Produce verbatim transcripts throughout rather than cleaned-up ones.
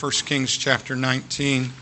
First Kings chapter nineteen.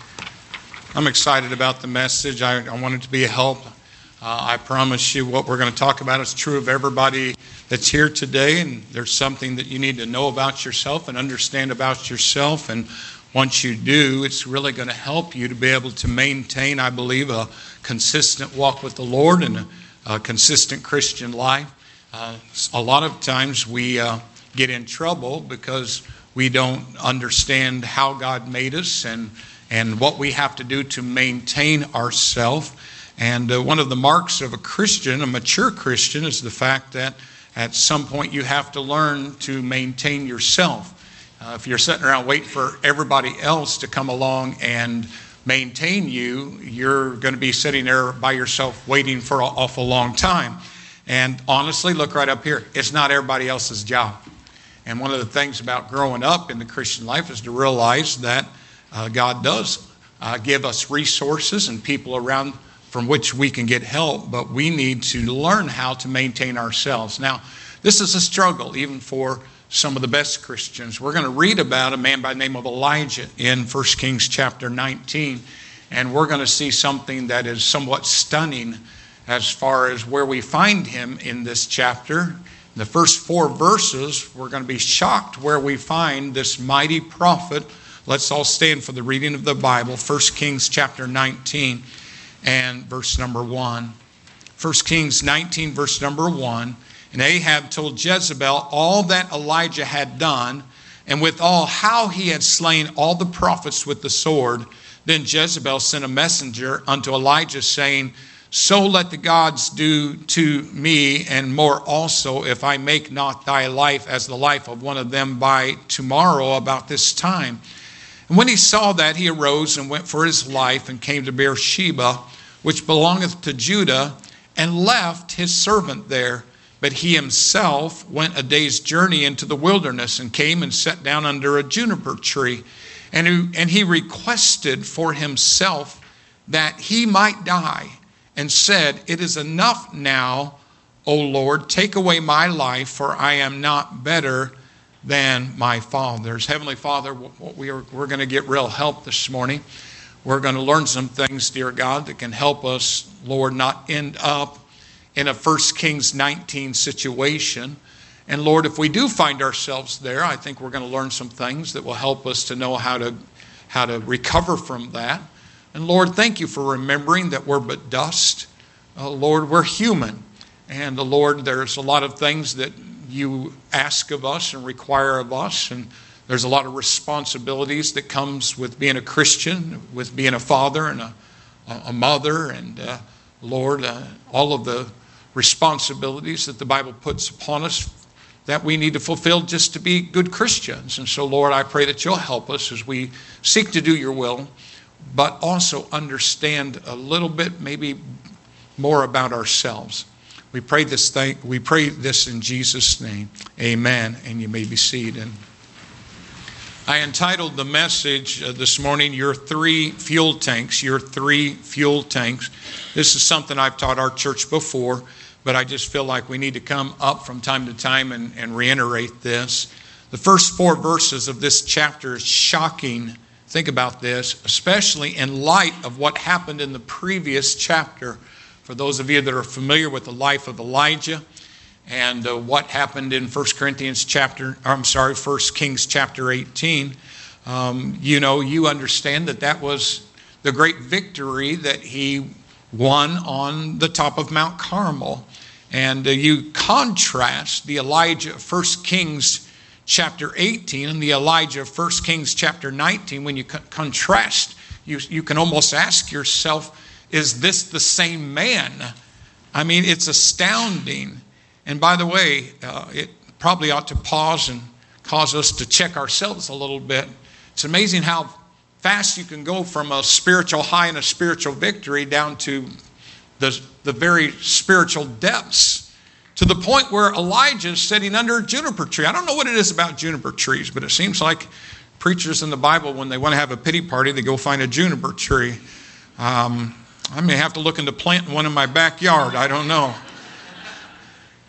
I'm excited about the message. I, I want it to be a help. Uh, I promise you what we're going to talk about is true of everybody that's here today, and there's something that you need to know about yourself and understand about yourself. And once you do, it's really going to help you to be able to maintain, I believe, a consistent walk with the Lord and a, a consistent Christian life. Uh, a lot of times we uh, get in trouble because we don't understand how God made us and, and what we have to do to maintain ourselves. And uh, one of the marks of a Christian, a mature Christian, is the fact that at some point you have to learn to maintain yourself. Uh, if you're sitting around waiting for everybody else to come along and maintain you, you're going to be sitting there by yourself waiting for an awful long time. And honestly, look right up here. It's not everybody else's job. And one of the things about growing up in the Christian life is to realize that uh, God does uh, give us resources and people around from which we can get help, but we need to learn how to maintain ourselves. Now, this is a struggle even for some of the best Christians. We're going to read about a man by the name of Elijah in First Kings chapter nineteen, and we're going to see something that is somewhat stunning as far as where we find him in this chapter. The first four verses, we're going to be shocked where we find this mighty prophet. Let's all stand for the reading of the Bible. First Kings chapter nineteen and verse number one. First Kings nineteen, verse number one. And Ahab told Jezebel all that Elijah had done, and withal how he had slain all the prophets with the sword. Then Jezebel sent a messenger unto Elijah, saying, So let the gods do to me, and more also, if I make not thy life as the life of one of them by tomorrow about this time. And when he saw that, he arose and went for his life, and came to Beersheba, which belongeth to Judah, and left his servant there. But he himself went a day's journey into the wilderness, and came and sat down under a juniper tree. And he, and he requested for himself that he might die, and said, It is enough now, O Lord, take away my life, for I am not better than my fathers. Heavenly Father, we are, we're going to get real help this morning. We're going to learn some things, dear God, that can help us, Lord, not end up in a First Kings nineteen situation. And Lord, if we do find ourselves there, I think we're going to learn some things that will help us to know how to, how to recover from that. And Lord, thank you for remembering that we're but dust. Uh, Lord, we're human. And the Lord, there's a lot of things that you ask of us and require of us. And there's a lot of responsibilities that comes with being a Christian, with being a father and a, a mother. And uh, Lord, uh, all of the responsibilities that the Bible puts upon us that we need to fulfill just to be good Christians. And so, Lord, I pray that you'll help us as we seek to do your will, but also understand a little bit, maybe more about ourselves. We pray this thing, we pray this in Jesus' name. Amen. And you may be seated. I entitled the message uh, this morning, Your Three Fuel Tanks. Your Three Fuel Tanks. This is something I've taught our church before, but I just feel like we need to come up from time to time and, and reiterate this. The first four verses of this chapter is shocking. Think about this, especially in light of what happened in the previous chapter. For those of you that are familiar with the life of Elijah and uh, what happened in First Corinthians chapter, I'm sorry, First Kings chapter eighteen, um, you know, you understand that that was the great victory that he won on the top of Mount Carmel. And uh, you contrast the Elijah of First Kings chapter eighteen and the Elijah of First Kings chapter nineteen. When you co- contrast, you, you can almost ask yourself, is this the same man? I mean, it's astounding. And by the way, uh, it probably ought to pause and cause us to check ourselves a little bit. It's amazing how fast you can go from a spiritual high and a spiritual victory down to the, the very spiritual depths, to the point where Elijah is sitting under a juniper tree. I don't know what it is about juniper trees, but it seems like preachers in the Bible, when they want to have a pity party, they go find a juniper tree. Um, I may have to look into planting one in my backyard. I don't know.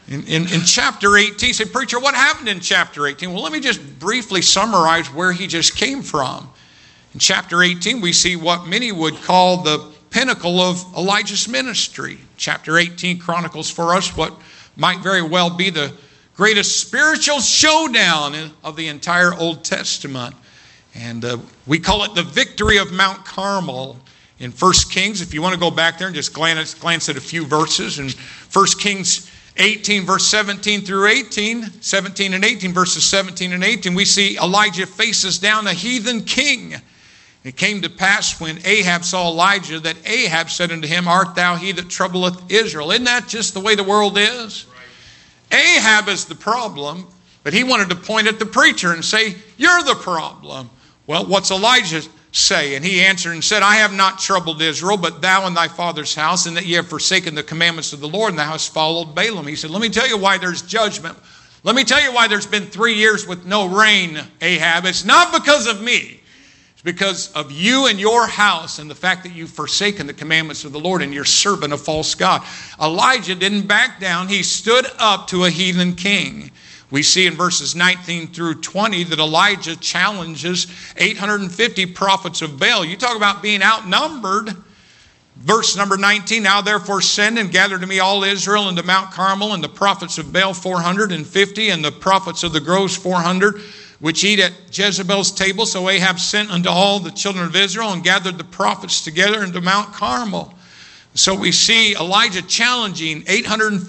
In, in, in chapter eighteen, say, preacher, what happened in chapter eighteen? Well, let me just briefly summarize where he just came from. In chapter eighteen, we see what many would call the pinnacle of Elijah's ministry. Chapter eighteen chronicles for us what might very well be the greatest spiritual showdown of the entire Old Testament. And uh, we call it the victory of Mount Carmel. In First Kings, if you want to go back there and just glance, glance at a few verses. In First Kings eighteen, verse seventeen through eighteen, seventeen and eighteen, verses seventeen and eighteen, we see Elijah faces down a heathen king. It came to pass when Ahab saw Elijah that Ahab said unto him, Art thou he that troubleth Israel? Isn't that just the way the world is? Right. Ahab is the problem, but he wanted to point at the preacher and say, you're the problem. Well, what's Elijah say? And he answered and said, I have not troubled Israel, but thou and thy father's house, and that ye have forsaken the commandments of the Lord, and thou hast followed Balaam. He said, let me tell you why there's judgment. Let me tell you why there's been three years with no rain, Ahab. It's not because of me. It's because of you and your house and the fact that you've forsaken the commandments of the Lord and you're serving a false god. Elijah didn't back down. He stood up to a heathen king. We see in verses nineteen through twenty that Elijah challenges eight hundred fifty prophets of Baal. You talk about being outnumbered. Verse number nineteen, now therefore send and gather to me all Israel into Mount Carmel, and the prophets of Baal four hundred fifty, and the prophets of the groves four hundred, which eat at Jezebel's table. So Ahab sent unto all the children of Israel and gathered the prophets together into Mount Carmel. So we see Elijah challenging eight hundred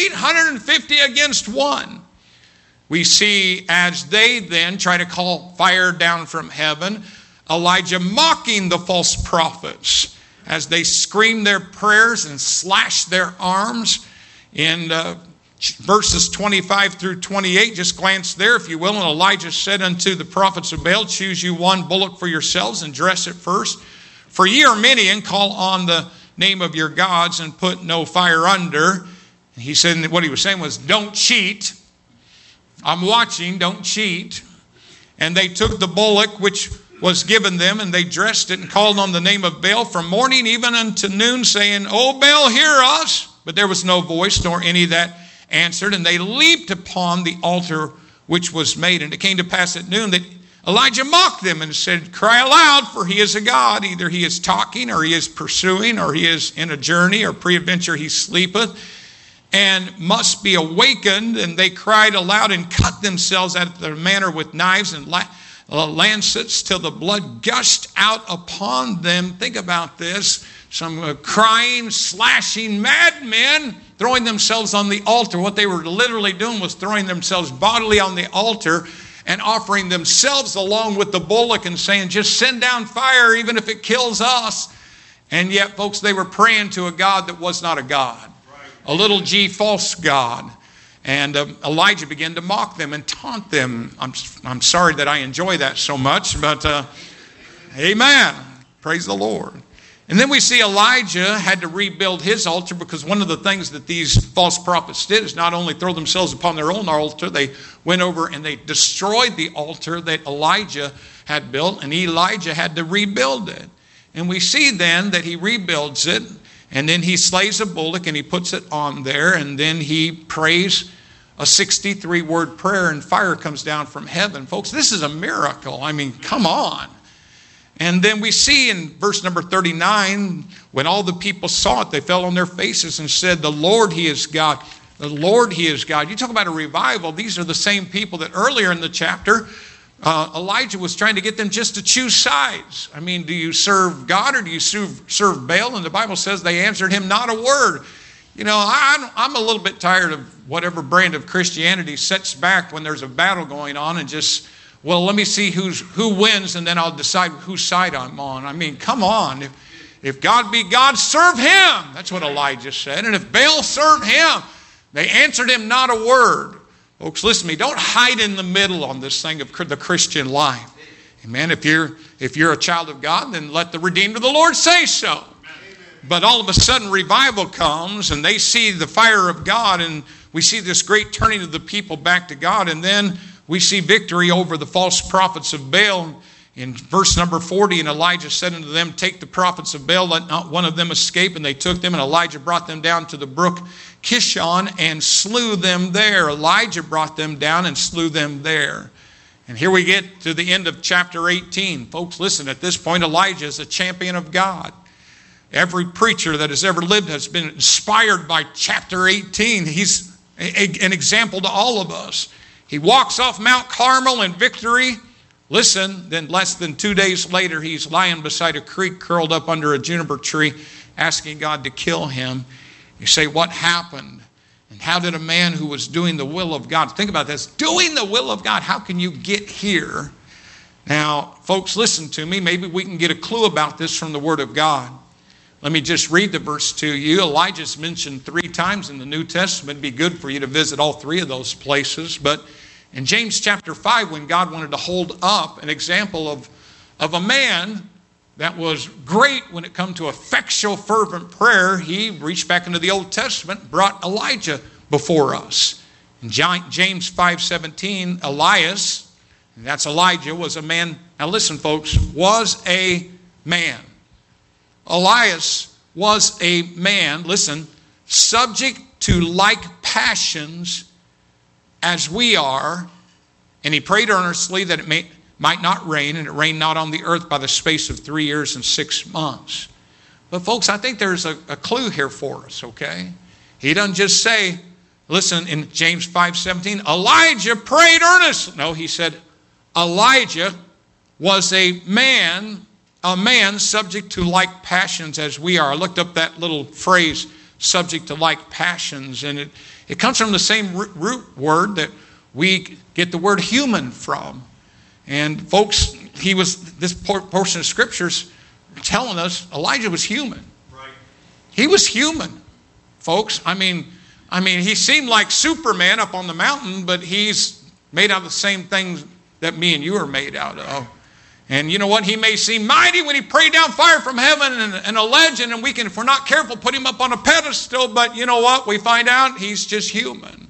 fifty against one. We see as they then try to call fire down from heaven, Elijah mocking the false prophets as they scream their prayers and slash their arms. In uh, verses twenty-five through twenty-eight, just glance there if you will. And Elijah said unto the prophets of Baal, choose you one bullock for yourselves and dress it first. For ye are many, and call on the name of your gods and put no fire under. And he said, what he was saying was, don't cheat. I'm watching, don't cheat. And they took the bullock which was given them, and they dressed it and called on the name of Baal from morning even unto noon, saying, O Baal, hear us. But there was no voice, nor any that answered. And they leaped upon the altar which was made. And it came to pass at noon that Elijah mocked them and said, cry aloud, for he is a god. Either he is talking, or he is pursuing, or he is in a journey, or peradventure he sleepeth, and must be awakened. And they cried aloud and cut themselves after their manner with knives and lancets till the blood gushed out upon them. Think about this. Some uh, crying, slashing madmen throwing themselves on the altar. What they were literally doing was throwing themselves bodily on the altar and offering themselves along with the bullock and saying, just send down fire even if it kills us. And yet, folks, they were praying to a God that was not a God. A little g false god. And uh, Elijah began to mock them and taunt them. I'm, I'm sorry that I enjoy that so much, but uh, amen. Praise the Lord. And then we see Elijah had to rebuild his altar, because one of the things that these false prophets did is not only throw themselves upon their own altar, they went over and they destroyed the altar that Elijah had built, and Elijah had to rebuild it. And we see then that he rebuilds it, and then he slays a bullock and he puts it on there, and then he prays a sixty-three word prayer, and fire comes down from heaven. Folks, this is a miracle. I mean, come on. And then we see in verse number thirty-nine, when all the people saw it, they fell on their faces and said, the Lord, he is God. The Lord, he is God. You talk about a revival. These are the same people that earlier in the chapter, uh, Elijah was trying to get them just to choose sides. I mean, do you serve God or do you serve, serve Baal? And the Bible says they answered him not a word. You know, I, I'm a little bit tired of whatever brand of Christianity sits back when there's a battle going on and just, well, let me see who's who wins, and then I'll decide whose side I'm on. I mean, come on. If, if God be God, serve him. That's what Elijah said. And if Baal, serve him. They answered him not a word. Folks, listen to me. Don't hide in the middle on this thing of the Christian life. Amen. If you're, if you're a child of God, then let the redeemed of the Lord say so. But all of a sudden revival comes, and they see the fire of God, and we see this great turning of the people back to God. And then we see victory over the false prophets of Baal. In verse number forty, and Elijah said unto them, take the prophets of Baal, let not one of them escape. And they took them, and Elijah brought them down to the brook Kishon and slew them there. Elijah brought them down and slew them there. And here we get to the end of chapter eighteen. Folks, listen, at this point, Elijah is a champion of God. Every preacher that has ever lived has been inspired by chapter eighteen. He's a, a, an example to all of us. He walks off Mount Carmel in victory. Listen, then less than two days later, he's lying beside a creek, curled up under a juniper tree, asking God to kill him. You say, what happened? And how did a man who was doing the will of God, think about this, doing the will of God, how can you get here? Now, folks, listen to me. Maybe we can get a clue about this from the Word of God. Let me just read the verse to you. Elijah's mentioned three times in the New Testament. It'd be good for you to visit all three of those places. But in James chapter five, when God wanted to hold up an example of, of a man that was great when it come to effectual, fervent prayer, he reached back into the Old Testament, brought Elijah before us. In James five seventeen, Elias, and that's Elijah, was a man, now listen folks, was a man. Elias was a man, listen, subject to like passions as we are, and he prayed earnestly that it may, might not rain, and it rained not on the earth by the space of three years and six months. But folks, I think there's a, a clue here for us, okay? He doesn't just say, listen, in James five seventeen, Elijah prayed earnestly. No, he said, Elijah was a man, a man subject to like passions as we are. I looked up that little phrase, subject to like passions, and it, it comes from the same root word that we get the word human from. And folks, he was, this portion of scriptures telling us Elijah was human. Right. He was human, folks. I mean, I mean, he seemed like Superman up on the mountain, but he's made out of the same things that me and you are made out of. And you know what? He may seem mighty when he prayed down fire from heaven and, and a legend, and we can, if we're not careful, put him up on a pedestal. But you know what? We find out he's just human.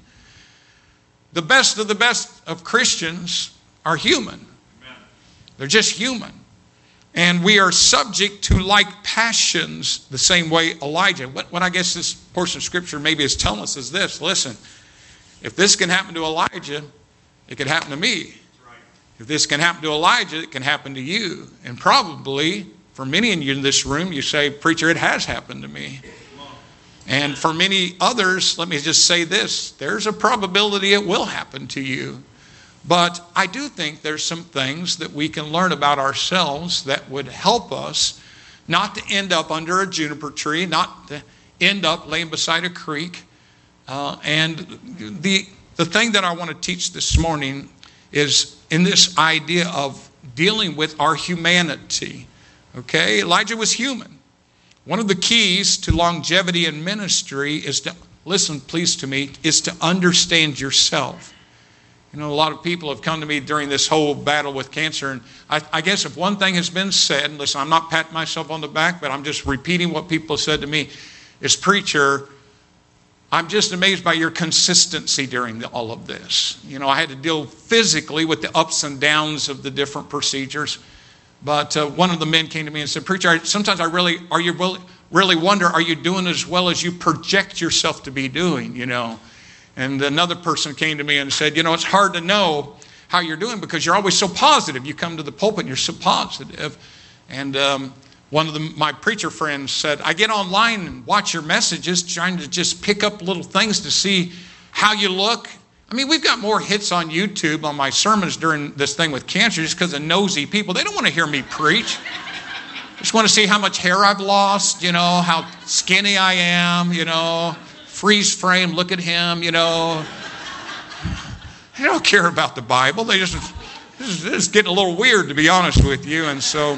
The best of the best of Christians are human. Amen. They're just human. And we are subject to like passions the same way Elijah. What, what I guess this portion of Scripture maybe is telling us is this. Listen, if this can happen to Elijah, it could happen to me. If this can happen to Elijah, it can happen to you. And probably, for many of you in this room, you say, preacher, it has happened to me. And for many others, let me just say this, there's a probability it will happen to you. But I do think there's some things that we can learn about ourselves that would help us not to end up under a juniper tree, not to end up laying beside a creek. Uh, and the, the thing that I want to teach this morning is in this idea of dealing with our humanity. Okay, Elijah was human. One of the keys to longevity in ministry is to, listen please to me, is to understand yourself. You know, a lot of people have come to me during this whole battle with cancer, and I, I guess if one thing has been said, and listen, I'm not patting myself on the back, but I'm just repeating what people said to me, is, preacher, I'm just amazed by your consistency during the, all of this. You know, I had to deal physically with the ups and downs of the different procedures. But uh, one of the men came to me and said, preacher, I, sometimes I really, are you really, really wonder, are you doing as well as you project yourself to be doing, you know? And another person came to me and said, you know, it's hard to know how you're doing because you're always so positive. You come to the pulpit and you're so positive. And um, one of the, my preacher friends said, I get online and watch your messages trying to just pick up little things to see how you look. I mean, we've got more hits on YouTube on my sermons during this thing with cancer just because of nosy people. They don't want to hear me preach. Just want to see how much hair I've lost, you know, how skinny I am, you know, freeze frame, look at him, you know. They don't care about the Bible. They just, this is getting a little weird, to be honest with you. And so,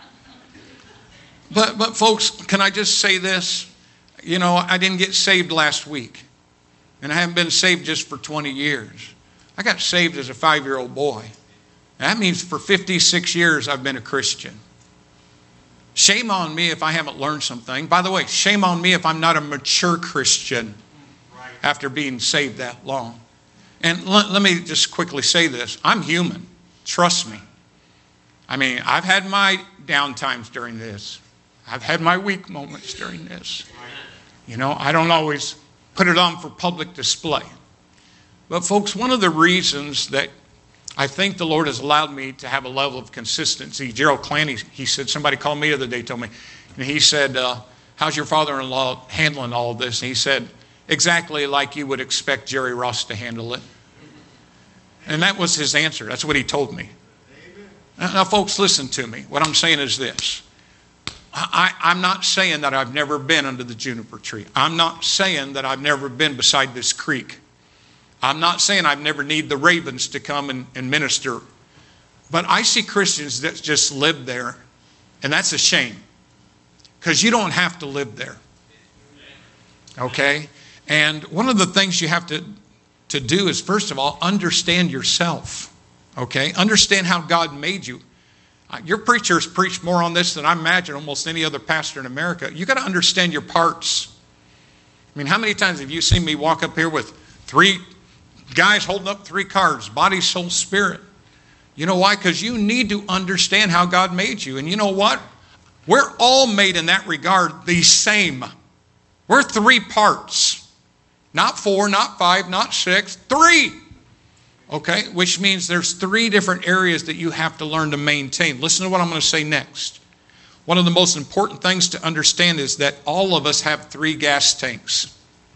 but, but folks, can I just say this? You know, I didn't get saved last week. And I haven't been saved just for twenty years. I got saved as a five-year-old boy. That means for fifty-six years I've been a Christian. Shame on me if I haven't learned something. By the way, shame on me if I'm not a mature Christian after being saved that long. And let, let me just quickly say this. I'm human. Trust me. I mean, I've had my down times during this. I've had my weak moments during this. You know, I don't always put it on for public display. But folks, one of the reasons that I think the Lord has allowed me to have a level of consistency, Gerald Clancy, he said, somebody called me the other day, told me, and he said, uh, how's your father-in-law handling all of this? And he said, exactly like you would expect Jerry Ross to handle it. And that was his answer. That's what he told me. Now, now folks, listen to me. What I'm saying is this. I, I'm not saying that I've never been under the juniper tree. I'm not saying that I've never been beside this creek. I'm not saying I've never need the ravens to come and, and minister. But I see Christians that just live there, and that's a shame. Because you don't have to live there. Okay? And one of the things you have to, to do is, first of all, understand yourself. Okay? Understand how God made you. Your preachers preach more on this than I imagine almost any other pastor in America. You got to understand your parts. I mean, how many times have you seen me walk up here with three guys holding up three cards, body, soul, spirit? You know why? Because you need to understand how God made you. And you know what? We're all made in that regard the same. We're three parts. Not four, not five, not six, three. Okay? Which means there's three different areas that you have to learn to maintain. Listen to what I'm going to say next. One of the most important things to understand is that all of us have three gas tanks.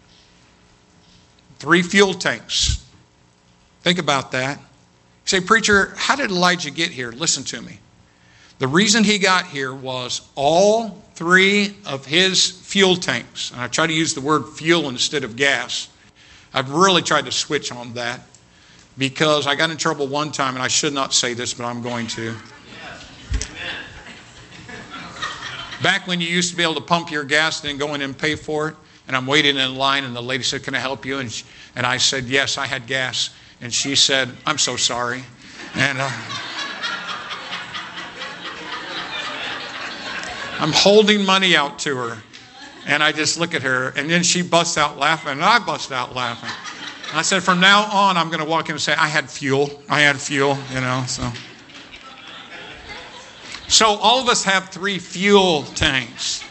Three fuel tanks. Think about that. You say, preacher, how did Elijah get here? Listen to me. The reason he got here was all three of his fuel tanks, and I try to use the word fuel instead of gas. I've really tried to switch on that because I got in trouble one time, and I should not say this, but I'm going to. Back when you used to be able to pump your gas and then go in and pay for it, and I'm waiting in line, and the lady said, can I help you? And, she, and I said, yes, I had gas. And she said, I'm so sorry. And uh, I'm holding money out to her. And I just look at her. And then she busts out laughing. And I bust out laughing. And I said, from now on, I'm going to walk in and say, I had fuel. I had fuel, you know. So, so all of us have three fuel tanks.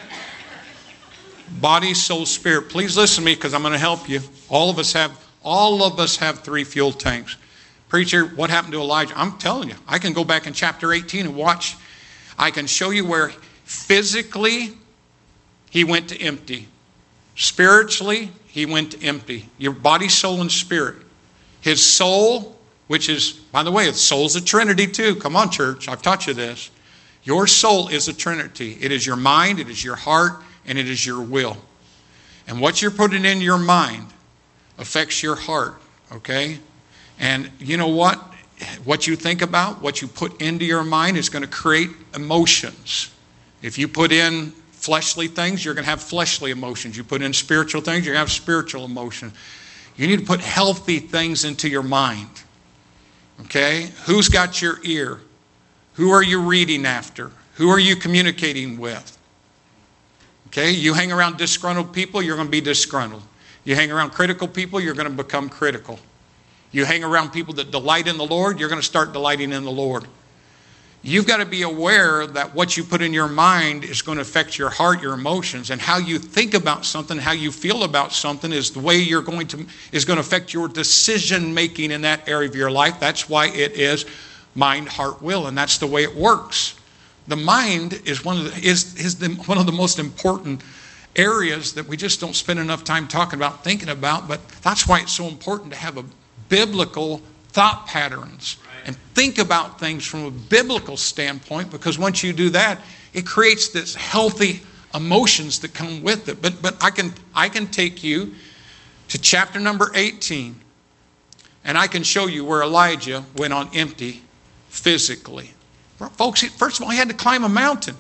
Body, soul, spirit. Please listen to me because I'm going to help you. All of us have all of us have three fuel tanks. Preacher, what happened to Elijah? I'm telling you, I can go back in chapter eighteen and watch. I can show you where physically he went to empty. Spiritually, he went to empty. Your body, soul, and spirit. His soul, which is, by the way, the soul's a trinity too. Come on, church. I've taught you this. Your soul is a trinity. It is your mind, it is your heart, and it is your will. And what you're putting in your mind affects your heart, okay? And you know what? What you think about, what you put into your mind is going to create emotions. If you put in fleshly things, you're going to have fleshly emotions. You put in spiritual things, you're going to have spiritual emotions. You need to put healthy things into your mind, okay? Who's got your ear? Who are you reading after? Who are you communicating with? Okay, you hang around disgruntled people, you're going to be disgruntled. You hang around critical people, you're going to become critical. You hang around people that delight in the Lord, you're going to start delighting in the Lord. You've got to be aware that what you put in your mind is going to affect your heart, your emotions, and how you think about something, how you feel about something is the way you're going to is going to affect your decision making in that area of your life. That's why it is mind, heart, will, and that's the way it works. The mind is one of the, is, is the, one of the most important areas that we just don't spend enough time talking about, thinking about, but that's why it's so important to have a biblical thought patterns right. And think about things from a biblical standpoint, because once you do that, it creates this healthy emotions that come with it. But but I can I can take you to chapter number eighteen, and I can show you where Elijah went on empty physically. Folks, first of all, he had to climb a mountain.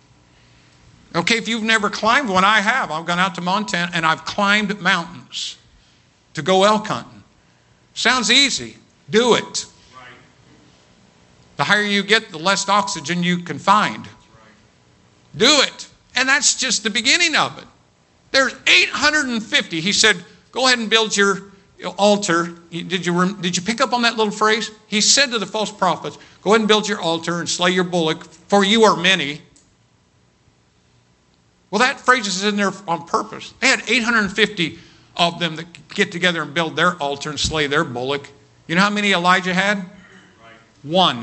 Okay, if you've never climbed one, I have. I've gone out to Montana and I've climbed mountains to go elk hunting. Sounds easy. Do it. Right. The higher you get, the less oxygen you can find. Right. Do it. And that's just the beginning of it. There's eight hundred fifty. He said, go ahead and build your altar. Did you, did you pick up on that little phrase? He said to the false prophets, go ahead and build your altar and slay your bullock, for you are many. Well, that phrase is in there on purpose. They had eight hundred fifty of them that get together and build their altar and slay their bullock. You know how many Elijah had? Right. One.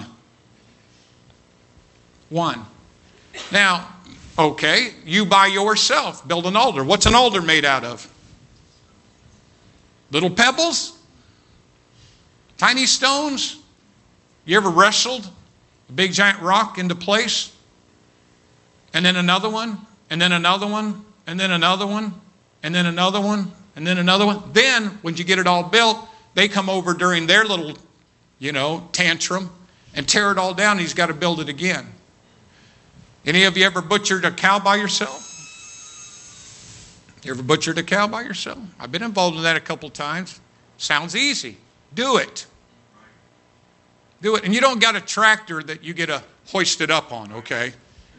One. Now, okay, you by yourself build an altar. What's an altar made out of? Little pebbles? Tiny stones? You ever wrestled a big giant rock into place? And then another one, and then another one, and then another one, and then another one, and then another one. Then, when you get it all built, they come over during their little, you know, tantrum and tear it all down, and he's got to build it again. Any of you ever butchered a cow by yourself? You ever butchered a cow by yourself? I've been involved in that a couple times. Sounds easy. Do it. Do it. And you don't got a tractor that you get to hoist it up on, okay?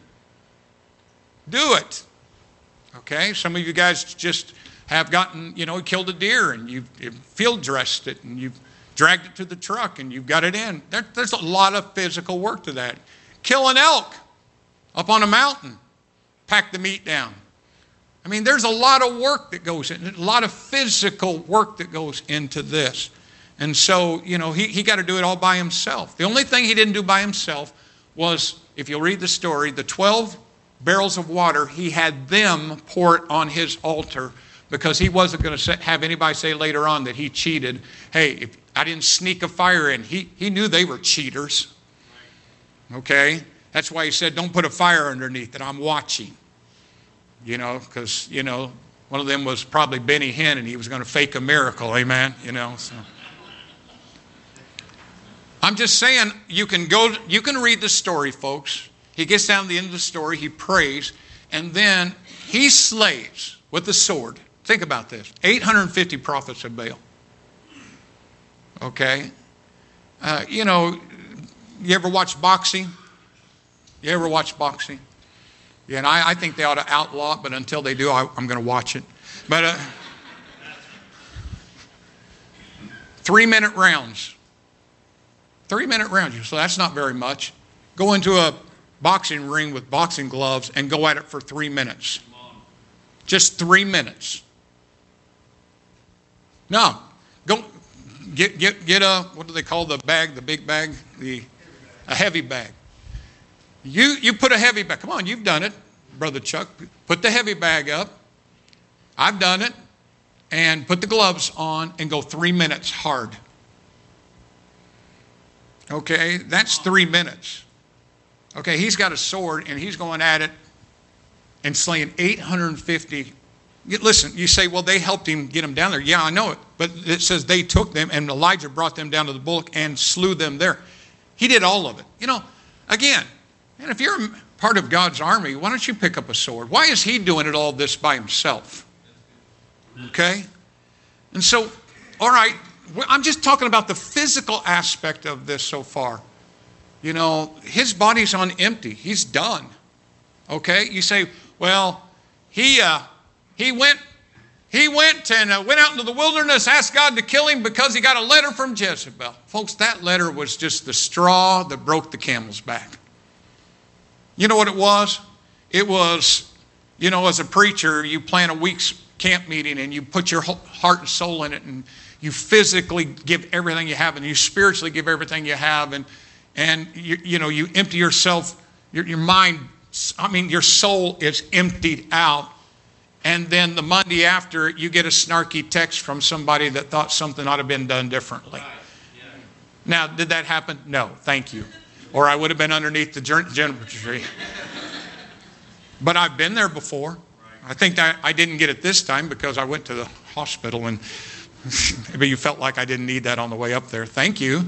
Do it. Okay? Some of you guys just have gotten, you know, killed a deer and you've, you've field dressed it and you've dragged it to the truck and you've got it in. There, there's a lot of physical work to that. Kill an elk up on a mountain. Pack the meat down. I mean, there's a lot of work that goes in, a lot of physical work that goes into this. And so, you know, he, he got to do it all by himself. The only thing he didn't do by himself was, if you'll read the story, the twelve barrels of water, he had them pour it on his altar because he wasn't going to have anybody say later on that he cheated. Hey, if I didn't sneak a fire in. He, he knew they were cheaters. Okay? That's why he said, don't put a fire underneath it. I'm watching. You know, because, you know, one of them was probably Benny Hinn and he was going to fake a miracle. Amen? You know, so. I'm just saying, you can go, you can read the story, folks. He gets down to the end of the story, he prays, and then he slays with the sword. Think about this. eight hundred fifty prophets of Baal. Okay? Uh, you know, you ever watch boxing? You ever watch boxing? Yeah, and I, I think they ought to outlaw it, but until they do, I, I'm going to watch it. But uh, three-minute rounds. Three-minute rounds. So that's not very much. Go into a boxing ring with boxing gloves and go at it for three minutes. Just three minutes. No. Go get get get a, what do they call the bag, the big bag? The a heavy bag. You you put a heavy bag. Come on, you've done it, Brother Chuck. Put the heavy bag up. I've done it. And put the gloves on and go three minutes hard. Okay, that's three minutes. Okay, he's got a sword and he's going at it and slaying eight hundred fifty. Listen, you say, well, they helped him get him down there. Yeah, I know it. But it says they took them and Elijah brought them down to the bullock and slew them there. He did all of it. You know, again, and if you're part of God's army, why don't you pick up a sword? Why is he doing it all this by himself? Okay? And so, all right, I'm just talking about the physical aspect of this so far. You know, his body's on empty. He's done. Okay? You say, well, he uh, he went he went and uh, went out into the wilderness, asked God to kill him because he got a letter from Jezebel. Folks, that letter was just the straw that broke the camel's back. You know what it was? It was, you know, as a preacher, you plan a week's camp meeting and you put your heart and soul in it and you physically give everything you have and you spiritually give everything you have and and you, you know, you empty yourself, your, your mind, I mean, your soul is emptied out. And then the Monday after, you get a snarky text from somebody that thought something ought to have been done differently. Now, did that happen? No, thank you. Or I would have been underneath the juniper tree. But I've been there before. I think that I didn't get it this time because I went to the hospital and maybe you felt like I didn't need that on the way up there. Thank you.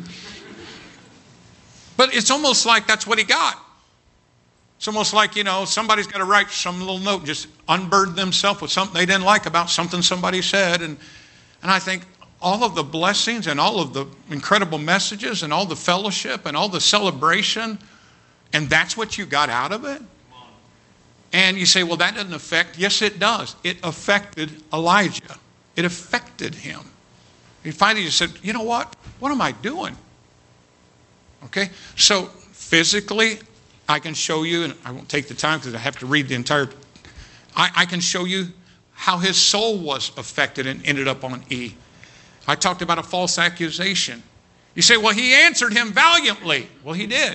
But it's almost like that's what he got. It's almost like, you know, somebody's got to write some little note, just unburden themselves with something they didn't like about something somebody said. And, and I think all of the blessings and all of the incredible messages and all the fellowship and all the celebration, and that's what you got out of it? And you say, well, that doesn't affect. Yes, it does. It affected Elijah. It affected him. He finally just said, you know what? What am I doing? Okay? So physically, I can show you, and I won't take the time because I have to read the entire, I, I can show you how his soul was affected and ended up on E. I talked about a false accusation. You say, well, he answered him valiantly. Well, he did.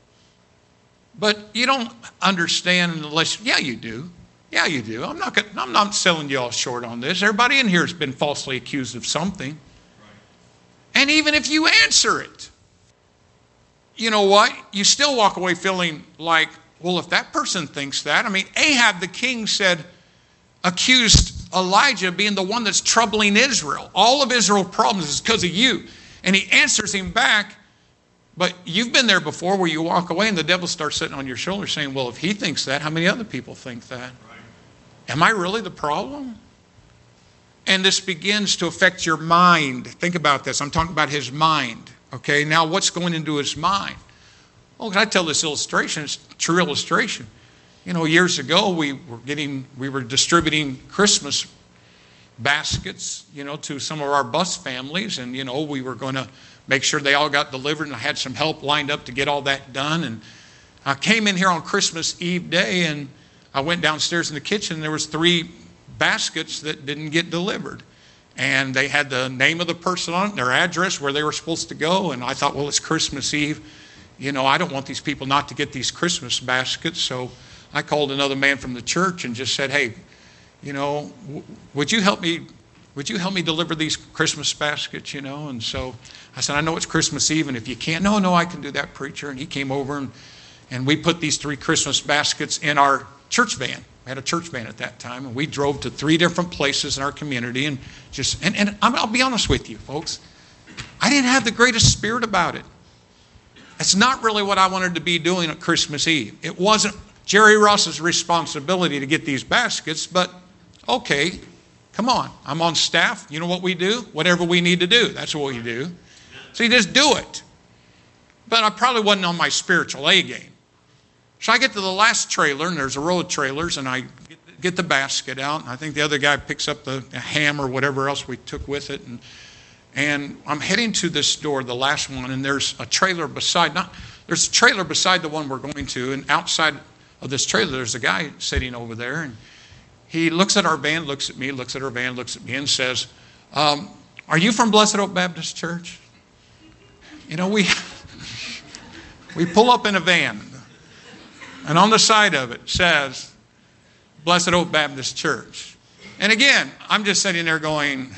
But you don't understand unless, yeah, you do. Yeah, you do. I'm not, I'm not selling you all short on this. Everybody in here has been falsely accused of something. And even if you answer it, you know what? You still walk away feeling like, well, if that person thinks that. I mean, Ahab the king said, accused Elijah of being the one that's troubling Israel. All of Israel's problems is because of you. And he answers him back. But you've been there before where you walk away and the devil starts sitting on your shoulder saying, well, if he thinks that, how many other people think that? Right. Am I really the problem? And this begins to affect your mind. Think about this. I'm talking about his mind. Okay, now what's going into his mind? Well, can I tell this illustration? It's a true illustration. You know, years ago we were getting, we were distributing Christmas baskets, you know, to some of our bus families, and you know, we were going to make sure they all got delivered, and I had some help lined up to get all that done. And I came in here on Christmas Eve day, and I went downstairs in the kitchen, and there was three baskets that didn't get delivered. And they had the name of the person on it, their address, where they were supposed to go. And I thought, well, it's Christmas Eve. You know, I don't want these people not to get these Christmas baskets. So I called another man from the church and just said, hey, you know, w- would you help me, would you help me deliver these Christmas baskets, you know? And so I said, I know it's Christmas Eve, and if you can't, no, no, I can do that, preacher. And he came over, and, and we put these three Christmas baskets in our church van. We had a church van at that time, and we drove to three different places in our community, and just, and, and I'll be honest with you, folks, I didn't have the greatest spirit about it. It's not really what I wanted to be doing at Christmas Eve. It wasn't Jerry Ross's responsibility to get these baskets, but okay, come on. I'm on staff. You know what we do? Whatever we need to do, that's what we do. So you just do it. But I probably wasn't on my spiritual A game. So I get to the last trailer, and there's a row of trailers, and I get the basket out. And I think the other guy picks up the, the ham or whatever else we took with it. And, and I'm heading to this door, the last one, and there's a trailer beside, not, there's a trailer beside the one we're going to, and outside of this trailer, there's a guy sitting over there, and he looks at our van, looks at me, looks at our van, looks at me, and says, um, are you from Blessed Hope Baptist Church? You know, we, we pull up in a van, and on the side of it says, Blessed Hope Baptist Church. And again, I'm just sitting there going,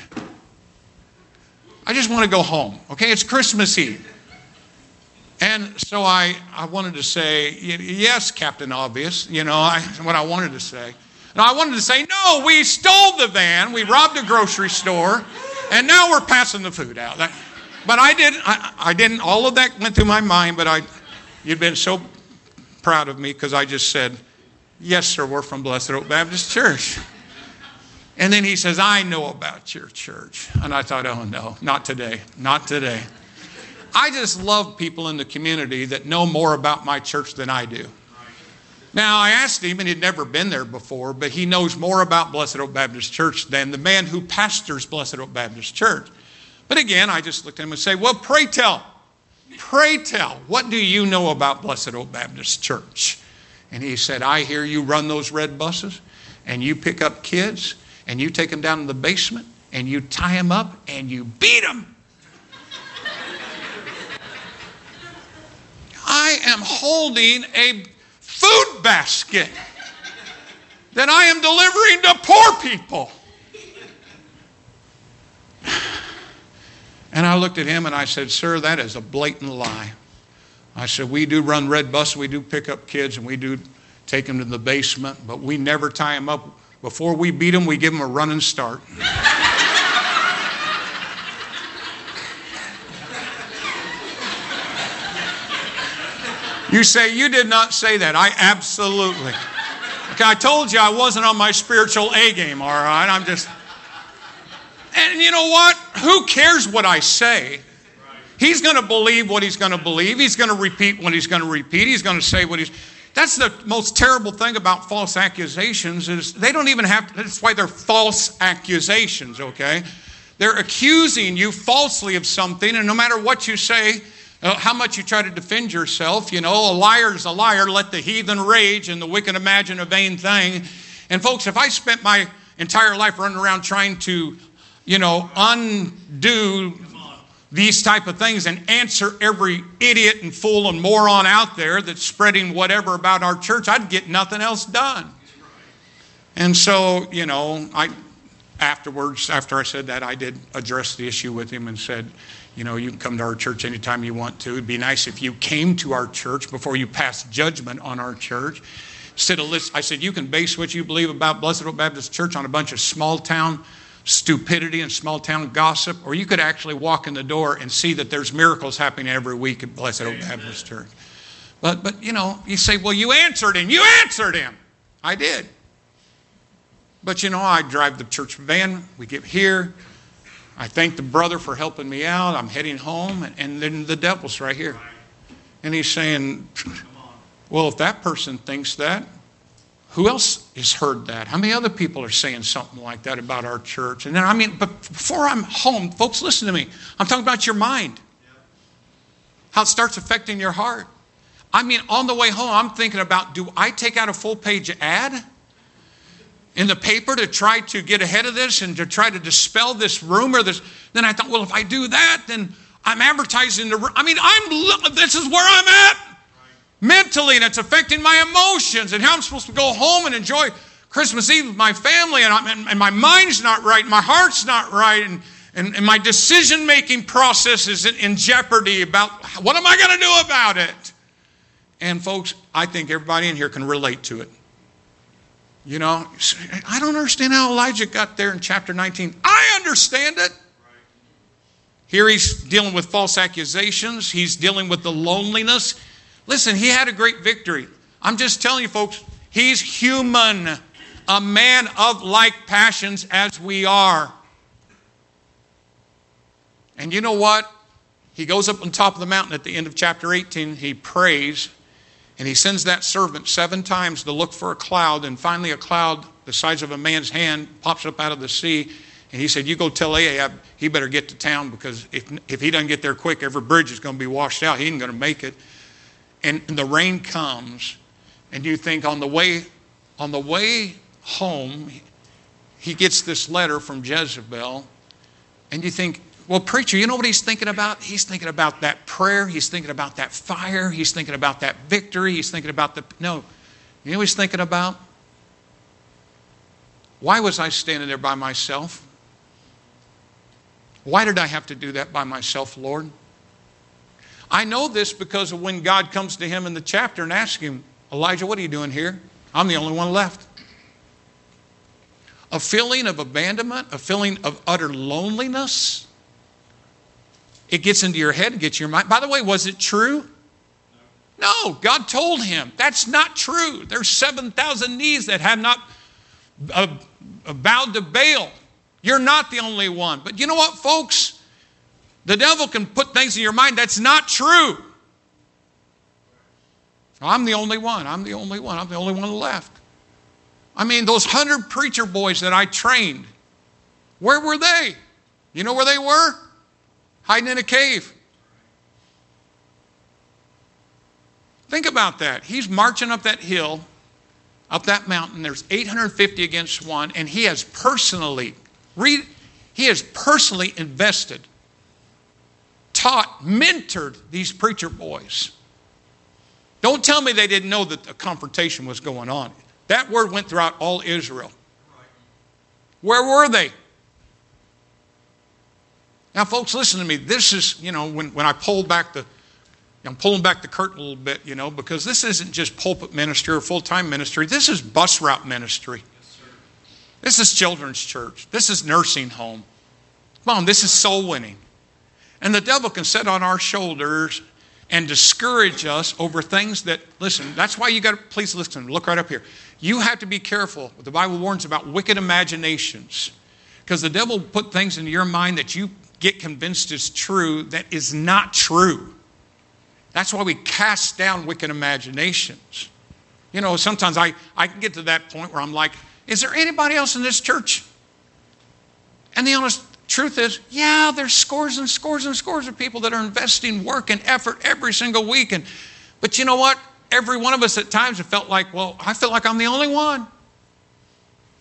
I just want to go home. Okay, it's Christmas Eve. And so I, I wanted to say, yes, Captain Obvious, you know, I, what I wanted to say. And I wanted to say, no, we stole the van, we robbed a grocery store, and now we're passing the food out. That, but I didn't, I, I didn't, all of that went through my mind, but I, you'd been so proud of me because I just said, yes, sir, we're from Blessed Hope Baptist Church. And then he says, I know about your church. And I thought, oh no, not today, not today. I just love people in the community that know more about my church than I do. Now, I asked him, and he'd never been there before, but he knows more about Blessed Hope Baptist Church than the man who pastors Blessed Hope Baptist Church. But again, I just looked at him and said, well, pray tell, pray tell, what do you know about Blessed Hope Baptist Church? And he said, I hear you run those red buses, and you pick up kids, and you take them down to the basement, and you tie them up, and you beat them. I am holding a food basket that I am delivering to poor people. And I looked at him and I said, sir, that is a blatant lie. I said, we do run red buses, we do pick up kids, and we do take them to the basement, but we never tie them up. Before we beat them, we give them a running start. You say, you did not say that. I absolutely. Okay, I told you I wasn't on my spiritual A game, all right? I'm just... And you know what? Who cares what I say? He's going to believe what he's going to believe. He's going to repeat what he's going to repeat. He's going to say what he's... That's the most terrible thing about false accusations is they don't even have... That's why they're false accusations, okay? They're accusing you falsely of something, and no matter what you say... Uh, how much you try to defend yourself, you know, a liar's a liar, let the heathen rage and the wicked imagine a vain thing. And folks, if I spent my entire life running around trying to, you know, undo these type of things and answer every idiot and fool and moron out there that's spreading whatever about our church, I'd get nothing else done. And so, you know, I afterwards, after I said that, I did address the issue with him and said, you know, you can come to our church anytime you want to. It'd be nice if you came to our church before you pass judgment on our church. Instead of list, I said, you can base what you believe about Blessed Hope Baptist Church on a bunch of small town stupidity and small town gossip, or you could actually walk in the door and see that there's miracles happening every week at Blessed Hope Baptist Church. But, but you know, you say, well, you answered him. You answered him. I did. But, you know, I drive the church van. We get here. I thank the brother for helping me out. I'm heading home, and, and then the devil's right here. And he's saying, well, if that person thinks that, who else has heard that? How many other people are saying something like that about our church? And then, I mean, but before I'm home, folks, listen to me. I'm talking about your mind. How it starts affecting your heart. I mean, on the way home, I'm thinking about, do I take out a full-page ad in the paper to try to get ahead of this and to try to dispel this rumor? This, then I thought, well, if I do that, then I'm advertising the. I mean, I'm. This is where I'm at mentally, and it's affecting my emotions. And how I'm supposed to go home and enjoy Christmas Eve with my family, and, I'm, and, and my mind's not right, my heart's not right, and, and, and my decision-making process is in, in jeopardy about what am I going to do about it? And folks, I think everybody in here can relate to it. You know, I don't understand how Elijah got there in chapter nineteen. I understand it. Here he's dealing with false accusations. He's dealing with the loneliness. Listen, he had a great victory. I'm just telling you, folks, he's human, a man of like passions as we are. And you know what? He goes up on top of the mountain at the end of chapter eighteen. He prays, and he sends that servant seven times to look for a cloud. And finally a cloud the size of a man's hand pops up out of the sea. And he said, you go tell Ahab he better get to town, because if, if he doesn't get there quick, every bridge is going to be washed out. He ain't going to make it. And the rain comes, and you think on the way, on the way home, he gets this letter from Jezebel, and you think, well, preacher, you know what he's thinking about? He's thinking about that prayer. He's thinking about that fire. He's thinking about that victory. He's thinking about the, no. You know what he's thinking about? Why was I standing there by myself? Why did I have to do that by myself, Lord? I know this because of when God comes to him in the chapter and asks him, Elijah, what are you doing here? I'm the only one left. A feeling of abandonment, a feeling of utter loneliness. It gets into your head, it gets your mind. By the way, was it true? No, God told him that's not true. There's seven thousand knees that have not uh, bowed to Baal. You're not the only one. But you know what, folks? The devil can put things in your mind that's not true. I'm the only one. I'm the only one. I'm the only one left. I mean, those hundred preacher boys that I trained, where were they? You know where they were? Hiding in a cave. Think about that. He's marching up that hill, up that mountain. There's eight hundred fifty against one, and he has personally, read, he has personally invested, taught, mentored these preacher boys. Don't tell me they didn't know that a confrontation was going on. That word went throughout all Israel. Where were they? Now, folks, listen to me. This is, you know, when, when I pulled back the, I'm pulling back the curtain a little bit, you know, because this isn't just pulpit ministry or full-time ministry. This is bus route ministry. Yes, sir. This is children's church. This is nursing home. Come on, this is soul winning. And the devil can sit on our shoulders and discourage us over things that, listen, that's why you got to, please listen, look right up here. You have to be careful. The Bible warns about wicked imaginations, because the devil will put things into your mind that you get convinced is true that is not true. That's why we cast down wicked imaginations. You know, sometimes I, I can get to that point where I'm like, is there anybody else in this church? And the honest truth is, yeah, there's scores and scores and scores of people that are investing work and effort every single week. And but you know what? Every one of us at times have felt like, well, I feel like I'm the only one.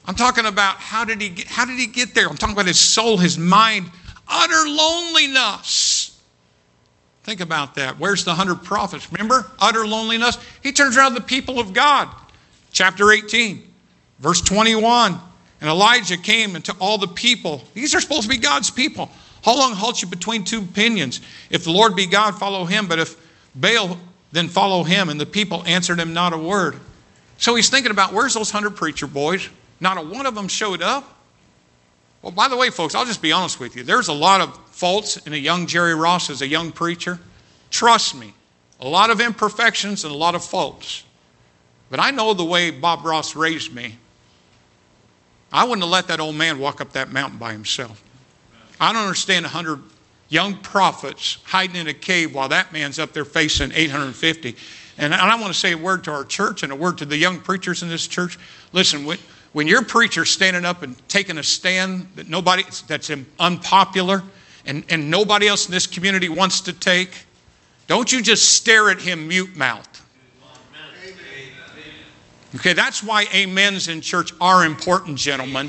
I'm talking about how did he get, how did he get there? I'm talking about his soul, his mind, utter loneliness. Think about that. Where's the hundred prophets? Remember? Utter loneliness. He turns around to the people of God. Chapter eighteen, verse twenty-one. And Elijah came into all the people. These are supposed to be God's people. How long halt you between two opinions? If the Lord be God, follow him. But if Baal, then follow him. And the people answered him not a word. So he's thinking about, where's those hundred preacher boys? Not a one of them showed up. Well, by the way, folks, I'll just be honest with you. There's a lot of faults in a young Jerry Ross as a young preacher. Trust me. A lot of imperfections and a lot of faults. But I know the way Bob Ross raised me. I wouldn't have let that old man walk up that mountain by himself. I don't understand a hundred young prophets hiding in a cave while that man's up there facing eight hundred fifty. And I want to say a word to our church and a word to the young preachers in this church. Listen, when, when your preacher's standing up and taking a stand that nobody, that's unpopular and, and nobody else in this community wants to take, don't you just stare at him mute-mouthed. Okay, that's why amens in church are important, gentlemen.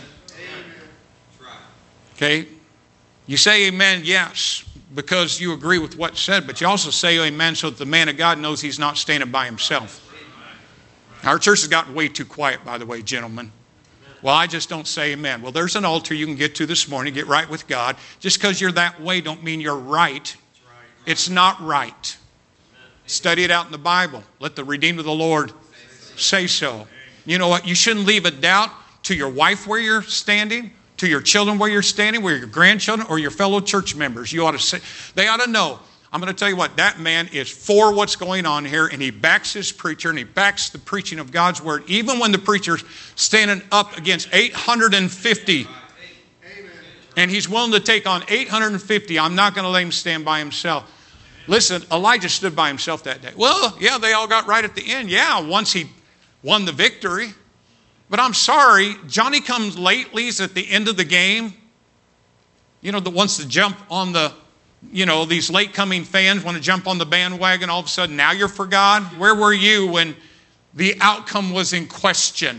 Okay, you say amen, yes, because you agree with what's said, but you also say amen so that the man of God knows he's not standing by himself. Our church has gotten way too quiet, by the way, gentlemen. Well, I just don't say amen. Well, there's an altar you can get to this morning, get right with God. Just because you're that way don't mean you're right. It's not right. Study it out in the Bible. Let the redeemed of the Lord say so. You know what? You shouldn't leave a doubt to your wife where you're standing, to your children where you're standing, where your grandchildren or your fellow church members. You ought to say, they ought to know. I'm going to tell you what, that man is for what's going on here, and he backs his preacher, and he backs the preaching of God's word, even when the preacher's standing up against eight hundred fifty. And he's willing to take on eight hundred fifty. I'm not going to let him stand by himself. Listen, Elijah stood by himself that day. Well, yeah, they all got right at the end. Yeah, once he won the victory. But I'm sorry, Johnny comes latelys at the end of the game. You know, that wants to jump on the, you know, these late coming fans want to jump on the bandwagon. All of a sudden, now you're for God. Where were you when the outcome was in question?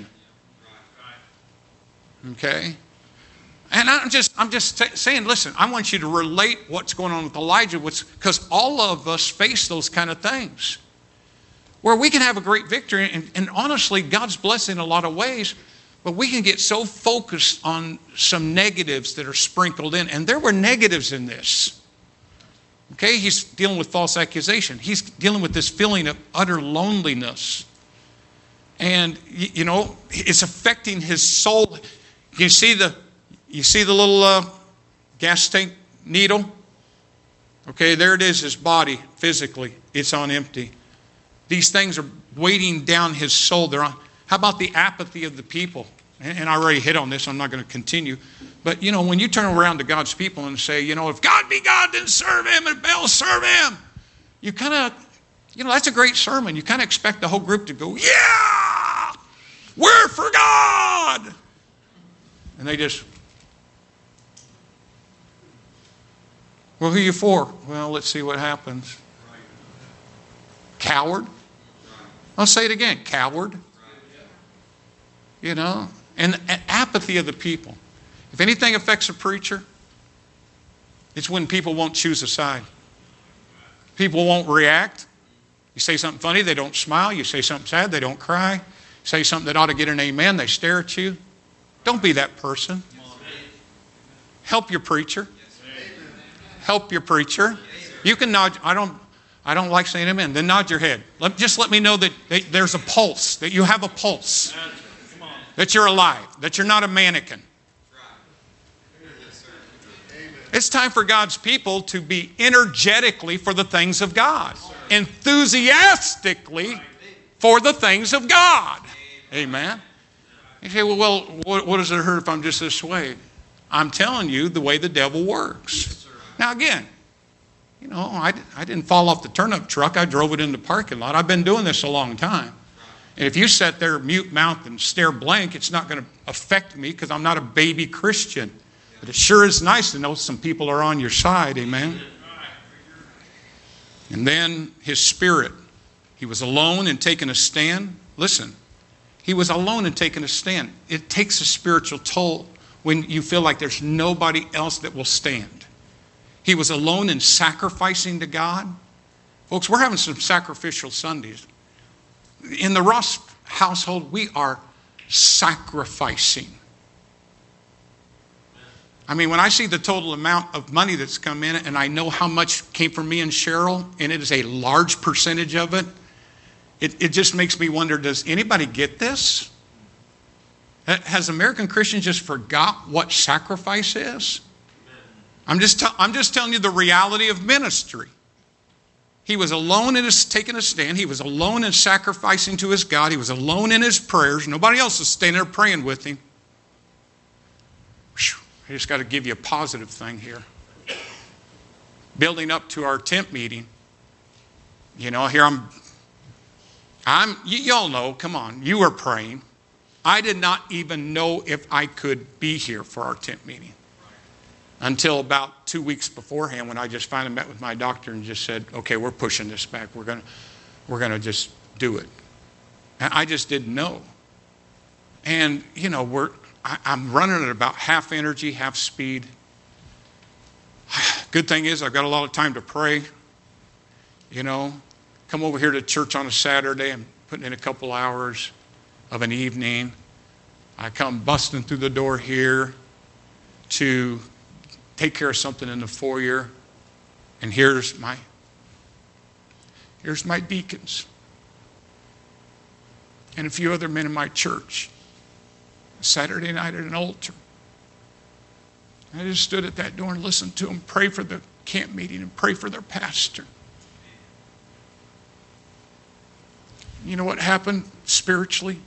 Okay. And I'm just, I'm just t- saying, listen, I want you to relate what's going on with Elijah, because all of us face those kind of things where we can have a great victory. And, and honestly, God's blessed in a lot of ways, but we can get so focused on some negatives that are sprinkled in. And there were negatives in this. Okay, he's dealing with false accusation. He's dealing with this feeling of utter loneliness. And, you know, it's affecting his soul. You see the... You see the little uh, gas tank needle? Okay, there it is, his body, physically. It's on empty. These things are weighting down his soul. They're on. How about the apathy of the people? And, and I already hit on this, I'm not going to continue. But, you know, when you turn around to God's people and say, you know, if God be God, then serve him, and Baal, serve him. You kind of, you know, that's a great sermon. You kind of expect the whole group to go, yeah, we're for God. And they just... Well, who are you for? Well, let's see what happens. Coward? I'll say it again. Coward. You know? And the apathy of the people. If anything affects a preacher, it's when people won't choose a side. People won't react. You say something funny, they don't smile. You say something sad, they don't cry. You say something that ought to get an amen, they stare at you. Don't be that person. Help your preacher. Help your preacher. You can nod. I don't, I don't like saying amen. Then nod your head. Let, just let me know that, that there's a pulse, that you have a pulse, that you're alive, that you're not a mannequin. It's time for God's people to be energetically for the things of God, enthusiastically for the things of God. Amen. You say, well, well what, what does it hurt if I'm just this way? I'm telling you the way the devil works. Now again, you know, I, I didn't fall off the turnip truck. I drove it in the parking lot. I've been doing this a long time. And if you sit there mute mouth and stare blank, it's not going to affect me because I'm not a baby Christian. But it sure is nice to know some people are on your side. Amen. And then his spirit. He was alone and taking a stand. Listen, He was alone in taking a stand. It takes a spiritual toll when you feel like there's nobody else that will stand. He was alone in sacrificing to God. Folks, we're having some sacrificial Sundays. In the Ross household, we are sacrificing. I mean, when I see the total amount of money that's come in, and I know how much came from me and Cheryl, and it is a large percentage of it, it, it just makes me wonder, does anybody get this? Has American Christians just forgot what sacrifice is? I'm just, t- I'm just telling you the reality of ministry. He was alone in his taking a stand. He was alone in sacrificing to his God. He was alone in his prayers. Nobody else was standing there praying with him. Whew, I just got to give you a positive thing here. Building up to our tent meeting, you know, here I'm, I'm, y- y'all know, come on, you were praying. I did not even know if I could be here for our tent meeting until about two weeks beforehand, when I just finally met with my doctor and just said, okay, we're pushing this back. We're going to we're going to just do it. And I just didn't know. And, you know, we're I, I'm running at about half energy, half speed. Good thing is I've got a lot of time to pray. You know, come over here to church on a Saturday. I'm putting in a couple hours of an evening. I come busting through the door here to take care of something in the foyer, and here's my here's my deacons and a few other men in my church. Saturday night at an altar. I just stood at that door and listened to them pray for the camp meeting and pray for their pastor. You know what happened spiritually?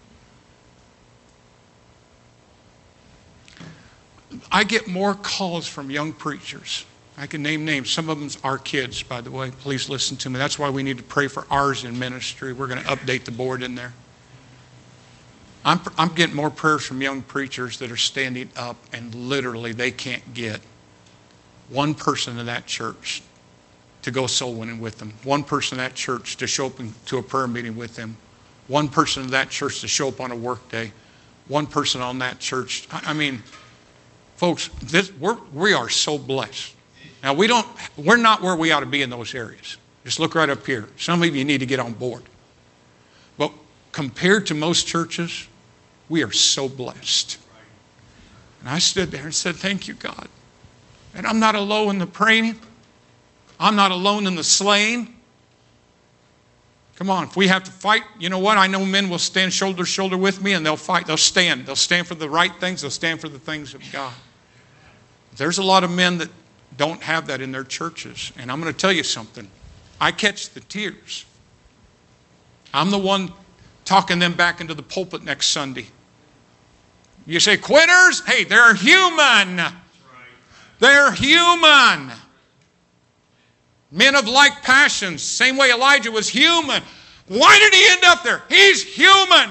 I get more calls from young preachers. I can name names. Some of them are kids, by the way. Please listen to me. That's why we need to pray for ours in ministry. We're going to update the board in there. I'm, I'm getting more prayers from young preachers that are standing up and literally they can't get one person in that church to go soul winning with them. One person in that church to show up to a prayer meeting with them. One person in that church to show up on a work day. One person on that church. I, I mean... Folks, this, we're, we are so blessed. Now, we don't, we're not where we ought to be in those areas. Just look right up here. Some of you need to get on board. But compared to most churches, we are so blessed. And I stood there and said, thank you, God. And I'm not alone in the praying. I'm not alone in the slaying. Come on, if we have to fight, you know what? I know men will stand shoulder to shoulder with me and they'll fight. They'll stand. They'll stand for the right things. They'll stand for the things of God. There's a lot of men that don't have that in their churches. And I'm going to tell you something. I catch the tears. I'm the one talking them back into the pulpit next Sunday. You say, quitters? Hey, they're human. They're human. Men of like passions, same way Elijah was human. Why did he end up there? He's human.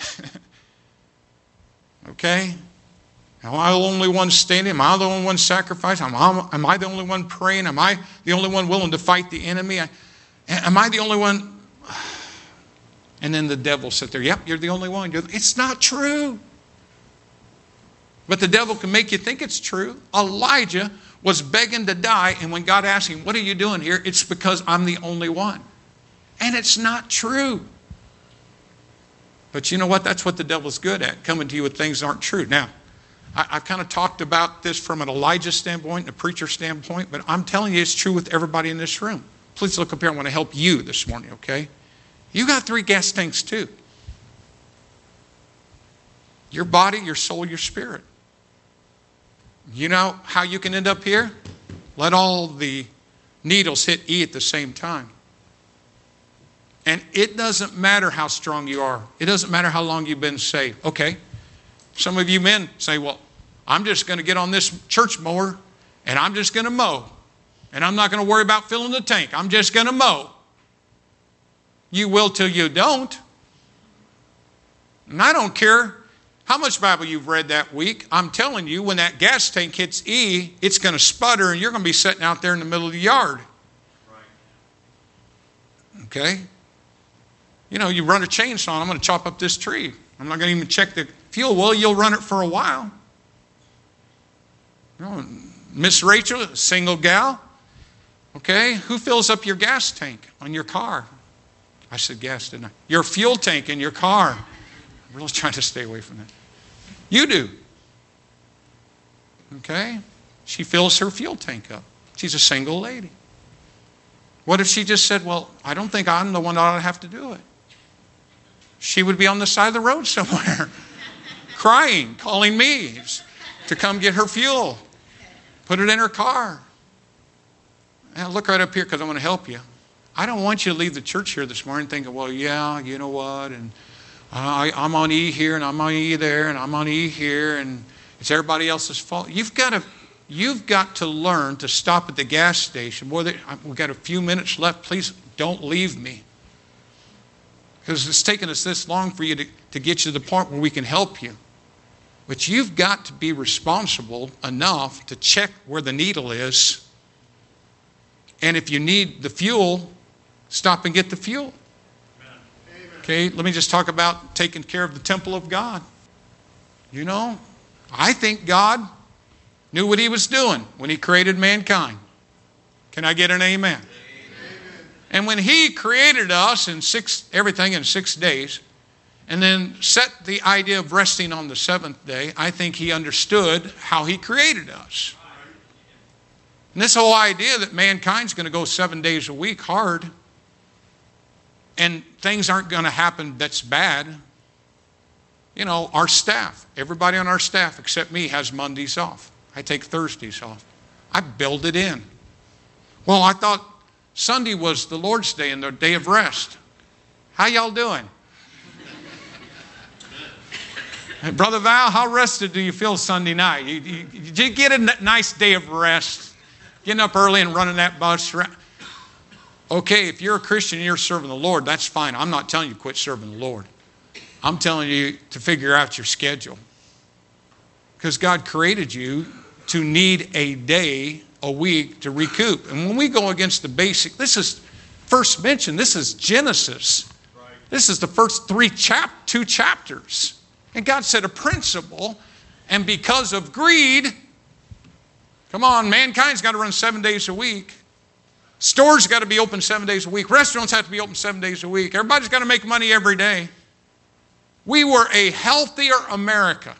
Okay? Am I the only one standing? Am I the only one sacrificing? Am I, am I the only one praying? Am I the only one willing to fight the enemy? Am I the only one? And then the devil sit there. Yep, you're the only one. You're, it's not true. But the devil can make you think it's true. Elijah was begging to die, and when God asked him, what are you doing here? It's because I'm the only one. And it's not true. But you know what? That's what the devil's good at, coming to you with things that aren't true. Now, I, I've kind of talked about this from an Elijah standpoint and a preacher standpoint, but I'm telling you it's true with everybody in this room. Please look up here. I want to help you this morning, okay? You got three gas tanks too. Your body, your soul, your spirit. You know how you can end up here? Let all the needles hit E at the same time. And it doesn't matter how strong you are. It doesn't matter how long you've been saved. Okay, some of you men say, well, I'm just going to get on this church mower and I'm just going to mow. And I'm not going to worry about filling the tank. I'm just going to mow. You will till you don't. And I don't care how much Bible you've read that week. I'm telling you, when that gas tank hits E, it's going to sputter and you're going to be sitting out there in the middle of the yard. Okay? You know, you run a chainsaw, I'm going to chop up this tree. I'm not going to even check the fuel. Well, you'll run it for a while. You know, Miss Rachel, a single gal. Okay, who fills up your gas tank on your car? I said gas, didn't I? Your fuel tank in your car. I'm really trying to stay away from that. You do. Okay? She fills her fuel tank up. She's a single lady. What if she just said, well, I don't think I'm the one that ought to have to do it? She would be on the side of the road somewhere, crying, calling me to come get her fuel, put it in her car. And look right up here because I want to help you. I don't want you to leave the church here this morning thinking, well, yeah, you know what, and I, I'm on E here, and I'm on E there, and I'm on E here, and it's everybody else's fault. You've got to, you've got to learn to stop at the gas station. Boy, we've got a few minutes left. Please don't leave me. Because it's taken us this long for you to, to get you to the point where we can help you. But you've got to be responsible enough to check where the needle is. And if you need the fuel, stop and get the fuel. Amen. Okay, let me just talk about taking care of the temple of God. You know, I think God knew what he was doing when he created mankind. Can I get an amen? And when he created us in six, everything in six days, and then set the idea of resting on the seventh day, I think he understood how he created us. And this whole idea that mankind's going to go seven days a week hard, and things aren't going to happen that's bad. You know, our staff, everybody on our staff except me has Mondays off. I take Thursdays off. I build it in. Well, I thought Sunday was the Lord's Day and the day of rest. How y'all doing? Hey, Brother Val, how rested do you feel Sunday night? You, you, did you get a nice day of rest? Getting up early and running that bus around? Okay, if you're a Christian and you're serving the Lord, that's fine. I'm not telling you to quit serving the Lord. I'm telling you to figure out your schedule. Because God created you to need a day a week to recoup. And when we go against the basic, this is first mentioned, this is Genesis. Right. This is the first three chap, two chapters. And God set a principle, and because of greed, come on, mankind's got to run seven days a week. Stores got to be open seven days a week. Restaurants have to be open seven days a week. Everybody's got to make money every day. We were a healthier America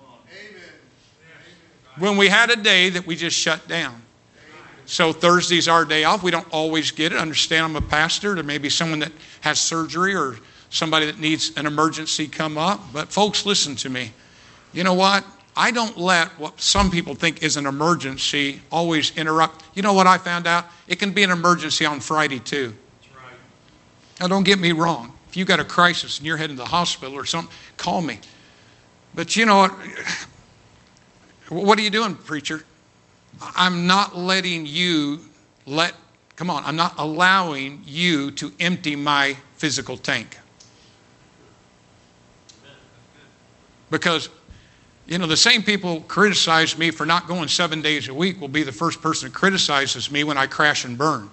when we had a day that we just shut down. So Thursday's our day off. We don't always get it. Understand I'm a pastor. There may be someone that has surgery or somebody that needs an emergency come up. But folks, listen to me. You know what? I don't let what some people think is an emergency always interrupt. You know what I found out? It can be an emergency on Friday too. That's right. Now don't get me wrong. If you've got a crisis and you're heading to the hospital or something, call me. But you know what? What are you doing, preacher? I'm not letting you let, come on, I'm not allowing you to empty my physical tank. Because, you know, the same people criticize me for not going seven days a week will be the first person that criticizes me when I crash and burn.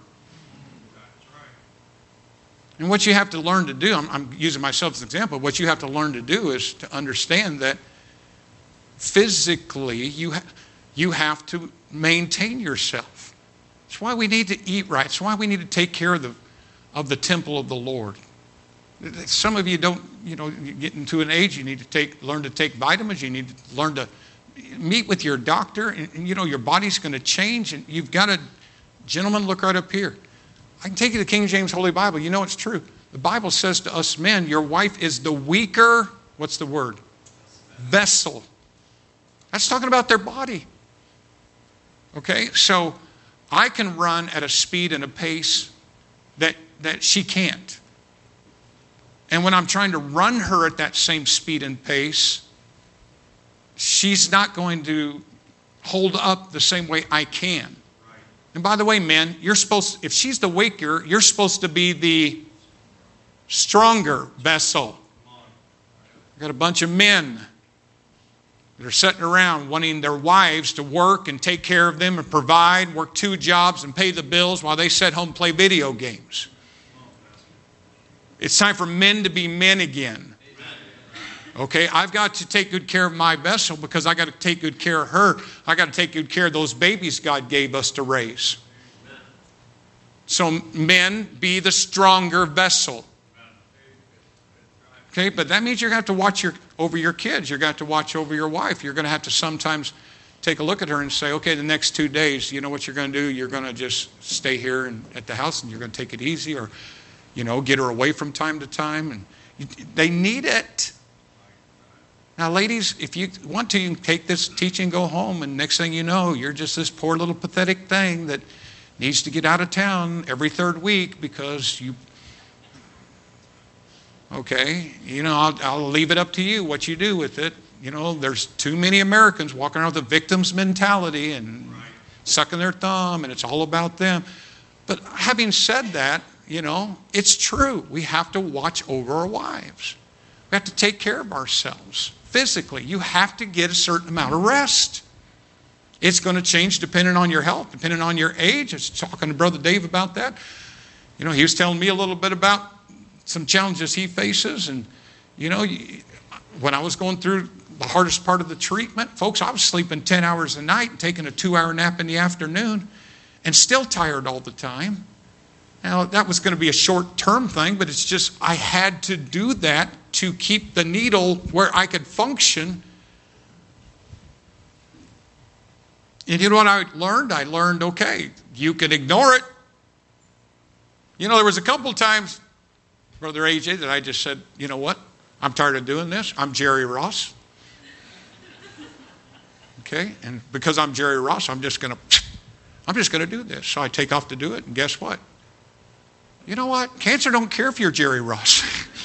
And what you have to learn to do, I'm, I'm using myself as an example, what you have to learn to do is to understand that physically you have, you have to maintain yourself. That's why we need to eat right. That's why we need to take care of the, of the temple of the Lord. Some of you don't, you know, you get into an age, you need to take, learn to take vitamins. You need to learn to meet with your doctor. And, and you know, your body's going to change. And you've got to, gentlemen, look right up here. I can take you to King James Holy Bible. You know it's true. The Bible says to us men, your wife is the weaker, what's the word? Vessel. That's talking about their body. Okay, so I can run at a speed and a pace that, that she can't. And when I'm trying to run her at that same speed and pace, she's not going to hold up the same way I can. Right. And by the way, men, you're supposed to, if she's the weaker, you're supposed to be the stronger vessel. I've got a bunch of men that are sitting around wanting their wives to work and take care of them and provide, work two jobs and pay the bills while they sit home and play video games. It's time for men to be men again. Okay, I've got to take good care of my vessel because I got to take good care of her. I got to take good care of those babies God gave us to raise. So men, be the stronger vessel. Okay, but that means you're going to have to watch your, over your kids. You're going to have to watch over your wife. You're going to have to sometimes take a look at her and say, okay, the next two days, you know what you're going to do? You're going to just stay here and, at the house and you're going to take it easy, or, you know, get her away from time to time. And you, they need it. Now, ladies, if you want to, you can take this teaching, go home, and next thing you know, you're just this poor little pathetic thing that needs to get out of town every third week because you... Okay, you know, I'll, I'll leave it up to you what you do with it. You know, there's too many Americans walking around with a victim's mentality and right. sucking their thumb, and it's all about them. But having said that, you know, it's true. We have to watch over our wives. We have to take care of ourselves physically. You have to get a certain amount of rest. It's going to change depending on your health, depending on your age. I was talking to Brother Dave about that. You know, he was telling me a little bit about some challenges he faces. And, you know, when I was going through the hardest part of the treatment, folks, I was sleeping ten hours a night and taking a two-hour nap in the afternoon and still tired all the time. Now, that was going to be a short-term thing, but it's just I had to do that to keep the needle where I could function. And you know what I learned? I learned, okay, you can ignore it. You know, there was a couple of times, Brother A J, that I just said, you know what? I'm tired of doing this. I'm Jerry Ross. Okay? And because I'm Jerry Ross, I'm just going to I'm just going to do this. So I take off to do it, and guess what? You know what? Cancer don't care if you're Jerry Ross.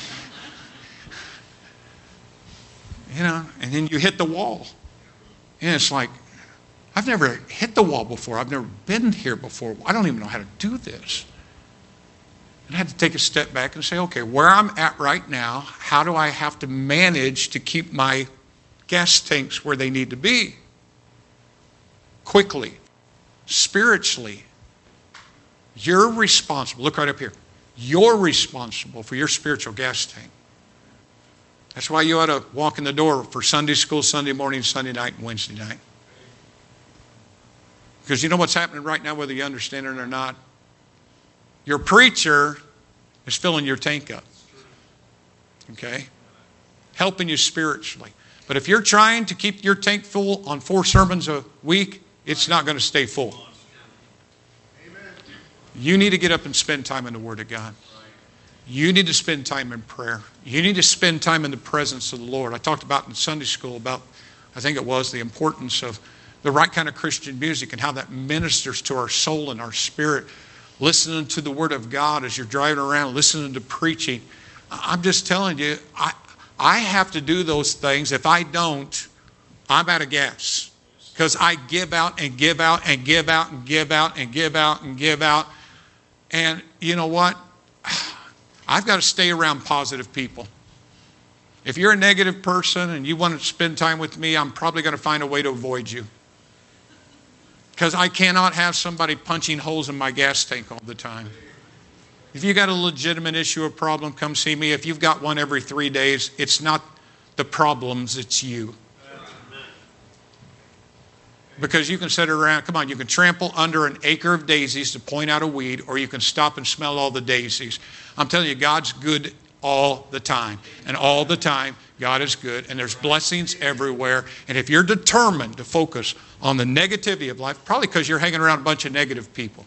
You know, and then you hit the wall. And it's like, I've never hit the wall before. I've never been here before. I don't even know how to do this. And I had to take a step back and say, okay, where I'm at right now, how do I have to manage to keep my gas tanks where they need to be? Quickly, spiritually, you're responsible. Look right up here. You're responsible for your spiritual gas tank. That's why you ought to walk in the door for Sunday school, Sunday morning, Sunday night, and Wednesday night. Because you know what's happening right now, whether you understand it or not? Your preacher is filling your tank up. Okay? Helping you spiritually. But if you're trying to keep your tank full on four sermons a week, it's not going to stay full. You need to get up and spend time in the Word of God. You need to spend time in prayer. You need to spend time in the presence of the Lord. I talked about in Sunday school about, I think it was, the importance of the right kind of Christian music and how that ministers to our soul and our spirit. Listening to the Word of God as you're driving around, listening to preaching. I'm just telling you, I, I have to do those things. If I don't, I'm out of gas. Because I give out and give out and give out and give out and give out and give out. And you know what? I've got to stay around positive people. If you're a negative person and you want to spend time with me, I'm probably going to find a way to avoid you. Because I cannot have somebody punching holes in my gas tank all the time. If you've got a legitimate issue or problem, come see me. If you've got one every three days, it's not the problems, it's you. Because you can sit around, come on, you can trample under an acre of daisies to point out a weed, or you can stop and smell all the daisies. I'm telling you, God's good all the time. And all the time, God is good. And there's blessings everywhere. And if you're determined to focus on the negativity of life, probably because you're hanging around a bunch of negative people.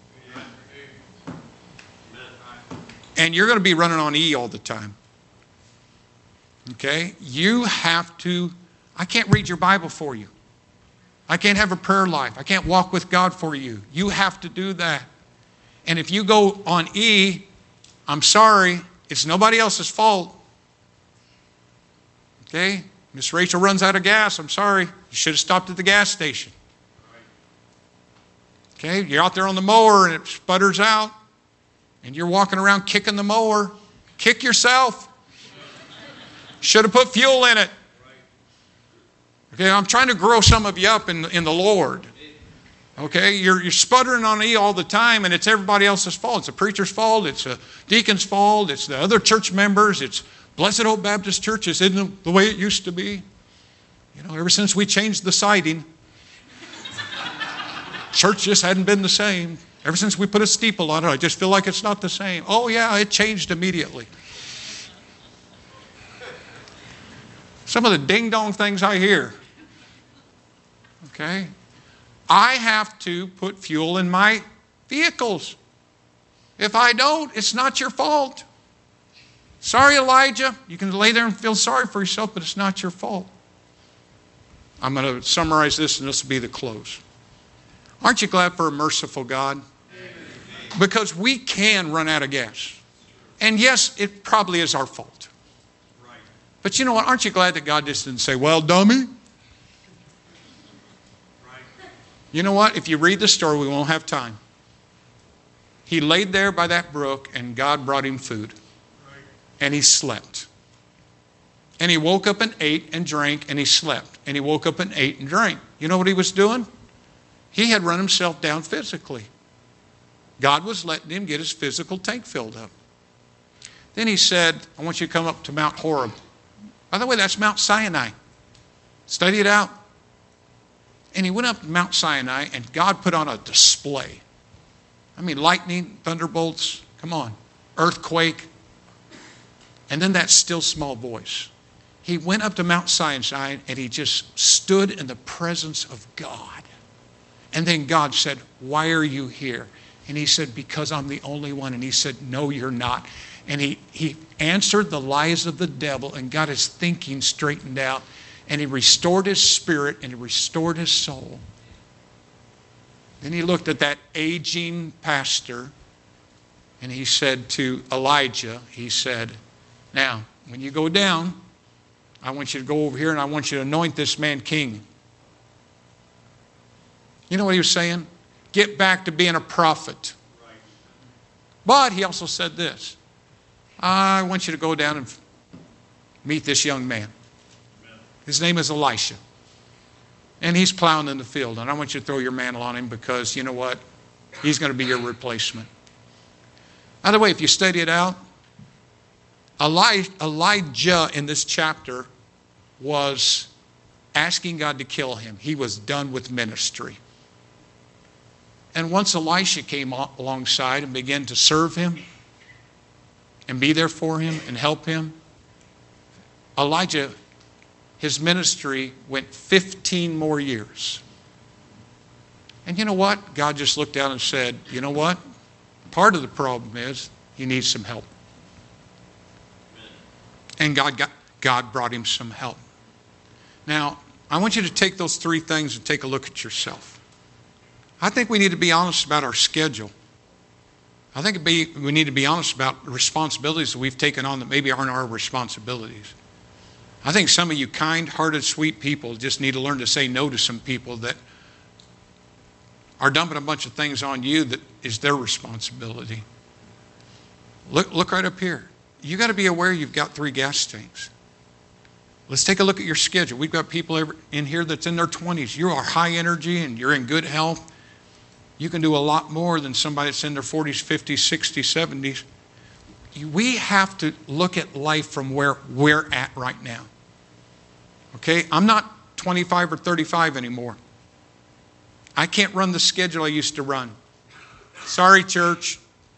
And you're going to be running on E all the time. Okay? You have to, I can't read your Bible for you. I can't have a prayer life. I can't walk with God for you. You have to do that. And if you go on E, I'm sorry, it's nobody else's fault. Okay? Miss Rachel runs out of gas. I'm sorry. You should have stopped at the gas station. Okay? You're out there on the mower and it sputters out. And you're walking around kicking the mower. Kick yourself. Should have put fuel in it. Okay? I'm trying to grow some of you up in, in the Lord. Okay, you're, you're sputtering on E all the time, and it's everybody else's fault. It's the preacher's fault. It's the deacon's fault. It's the other church members. It's Blessed Hope Baptist Church. It isn't the way it used to be. You know, ever since we changed the siding, church just hadn't been the same. Ever since we put a steeple on it, I just feel like it's not the same. Oh, yeah, it changed immediately. Some of the ding-dong things I hear. Okay? I have to put fuel in my vehicles. If I don't, it's not your fault. Sorry, Elijah. You can lay there and feel sorry for yourself, but it's not your fault. I'm going to summarize this, and this will be the close. Aren't you glad for a merciful God? Because we can run out of gas. And yes, it probably is our fault. But you know what? Aren't you glad that God just didn't say, well, dummy? You know what? If you read the story, we won't have time. He laid there by that brook, and God brought him food. And he slept. And he woke up and ate and drank, and he slept. And he woke up and ate and drank. You know what he was doing? He had run himself down physically. God was letting him get his physical tank filled up. Then he said, I want you to come up to Mount Horeb. By the way, that's Mount Sinai. Study it out. And he went up to Mount Sinai, and God put on a display. I mean, lightning, thunderbolts, come on, earthquake. And then that still small voice. He went up to Mount Sinai, and he just stood in the presence of God. And then God said, why are you here? And he said, because I'm the only one. And he said, no, you're not. And he, he answered the lies of the devil and got his thinking straightened out. And he restored his spirit and he restored his soul. Then he looked at that aging pastor and he said to Elijah, he said, now, when you go down, I want you to go over here and I want you to anoint this man king. You know what he was saying? Get back to being a prophet. Right. But he also said this. I want you to go down and meet this young man. Amen. His name is Elisha. And he's plowing in the field. And I want you to throw your mantle on him because, you know what? He's going to be your replacement. By the way, if you study it out, Eli- Elijah in this chapter was asking God to kill him. He was done with ministry. And once Elisha came alongside and began to serve him and be there for him and help him, Elijah, his ministry went fifteen more years. And you know what? God just looked down and said, you know what? Part of the problem is he needs some help. And God, got, God brought him some help. Now, I want you to take those three things and take a look at yourself. I think we need to be honest about our schedule. I think be, we need to be honest about the responsibilities that we've taken on that maybe aren't our responsibilities. I think some of you kind-hearted, sweet people just need to learn to say no to some people that are dumping a bunch of things on you that is their responsibility. Look, look right up here. You got to be aware you've got three gas tanks. Let's take a look at your schedule. We've got people in here that's in their twenties. You are high energy and you're in good health. You can do a lot more than somebody that's in their forties, fifties, sixties, seventies. We have to look at life from where we're at right now. Okay? I'm not twenty-five or thirty-five anymore. I can't run the schedule I used to run. Sorry, church.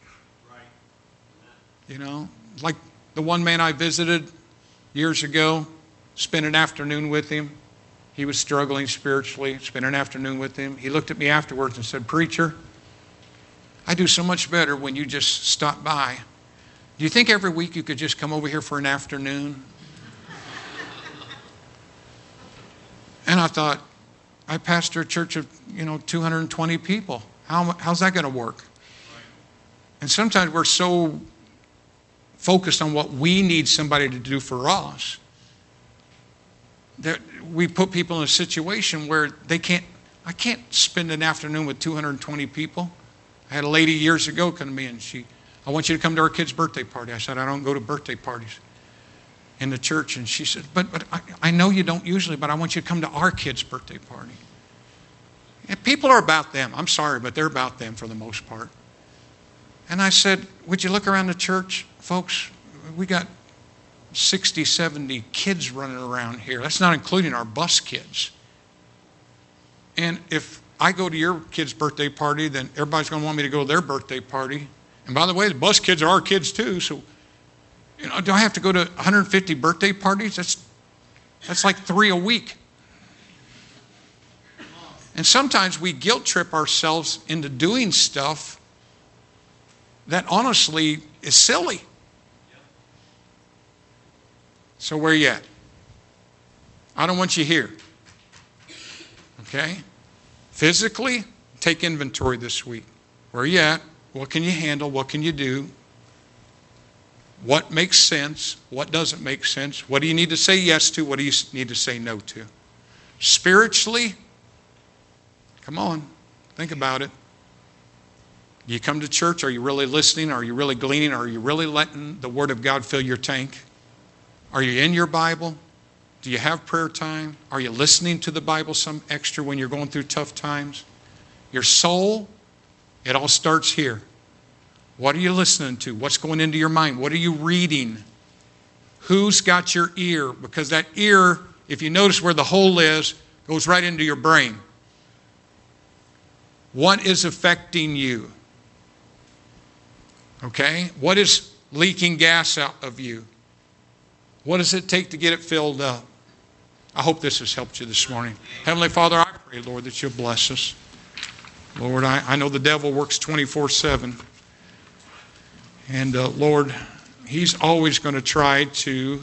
You know, like the one man I visited years ago, spent an afternoon with him. He was struggling spiritually, spent an afternoon with him. He looked at me afterwards and said, preacher, I do so much better when you just stop by. Do you think every week you could just come over here for an afternoon? And I thought, I pastor a church of, you know, two hundred twenty people. How, how's that going to work? And sometimes we're so focused on what we need somebody to do for us that we put people in a situation where they can't, I can't spend an afternoon with two hundred twenty people. I had a lady years ago come to me and she, I want you to come to our kid's birthday party. I said, I don't go to birthday parties in the church. And she said, but, but I, I know you don't usually, but I want you to come to our kid's birthday party. And people are about them. I'm sorry, but they're about them for the most part. And I said, would you look around the church, folks? We got sixty, seventy kids running around here. That's not including our bus kids. And if I go to your kid's birthday party, then everybody's going to want me to go to their birthday party. And by the way, the bus kids are our kids too. So, you know, do I have to go to one hundred fifty birthday parties? That's, that's like three a week. And sometimes we guilt trip ourselves into doing stuff that honestly is silly. So where are you at? I don't want you here. Okay? Physically, take inventory this week. Where are you at? What can you handle? What can you do? What makes sense? What doesn't make sense? What do you need to say yes to? What do you need to say no to? Spiritually, come on, think about it. Do you come to church? Are you really listening? Are you really gleaning? Are you really letting the Word of God fill your tank? Are you in your Bible? Do you have prayer time? Are you listening to the Bible some extra when you're going through tough times? Your soul, it all starts here. What are you listening to? What's going into your mind? What are you reading? Who's got your ear? Because that ear, if you notice where the hole is, goes right into your brain. What is affecting you? Okay? What is leaking gas out of you? What does it take to get it filled up? I hope this has helped you this morning. Heavenly Father, I pray, Lord, that you'll bless us. Lord, I, I know the devil works twenty-four seven. And uh, Lord, he's always going to try to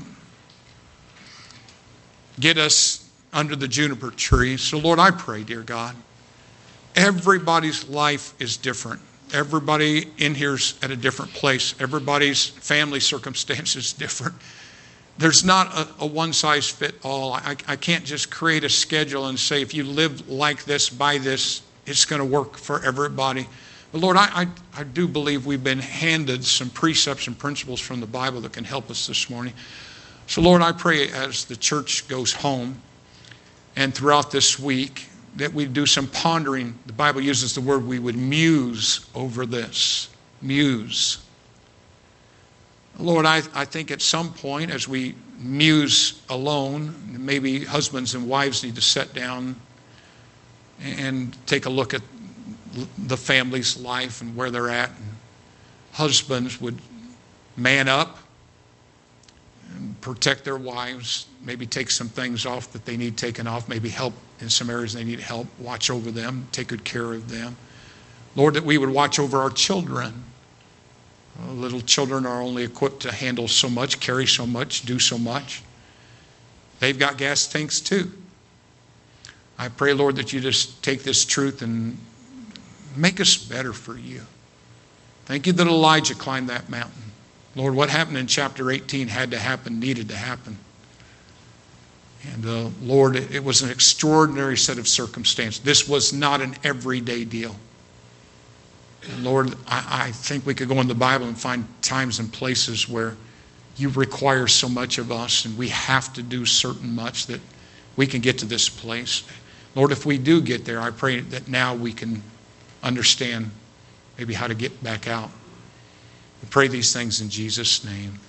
get us under the juniper tree. So Lord, I pray, dear God, everybody's life is different. Everybody in here's at a different place. Everybody's family circumstance is different. There's not a, a one-size-fit-all. I, I can't just create a schedule and say, if you live like this, by this, it's going to work for everybody. But Lord, I, I, I do believe we've been handed some precepts and principles from the Bible that can help us this morning. So Lord, I pray as the church goes home and throughout this week that we do some pondering. The Bible uses the word we would muse over this. Muse. Lord, I, I think at some point as we muse alone, maybe husbands and wives need to sit down and take a look at the family's life and where they're at. And husbands would man up and protect their wives, maybe take some things off that they need taken off, maybe help in some areas they need help, watch over them, take good care of them. Lord, that we would watch over our children. Uh, little children are only equipped to handle so much, carry so much, do so much. They've got gas tanks too. I pray, Lord, that you just take this truth and make us better for you. Thank you that Elijah climbed that mountain. Lord, what happened in chapter eighteen had to happen, needed to happen. And uh, Lord, it was an extraordinary set of circumstances. This was not an everyday deal. And Lord, I, I think we could go in the Bible and find times and places where you require so much of us and we have to do certain much that we can get to this place. Lord, if we do get there, I pray that now we can understand maybe how to get back out. We pray these things in Jesus' name.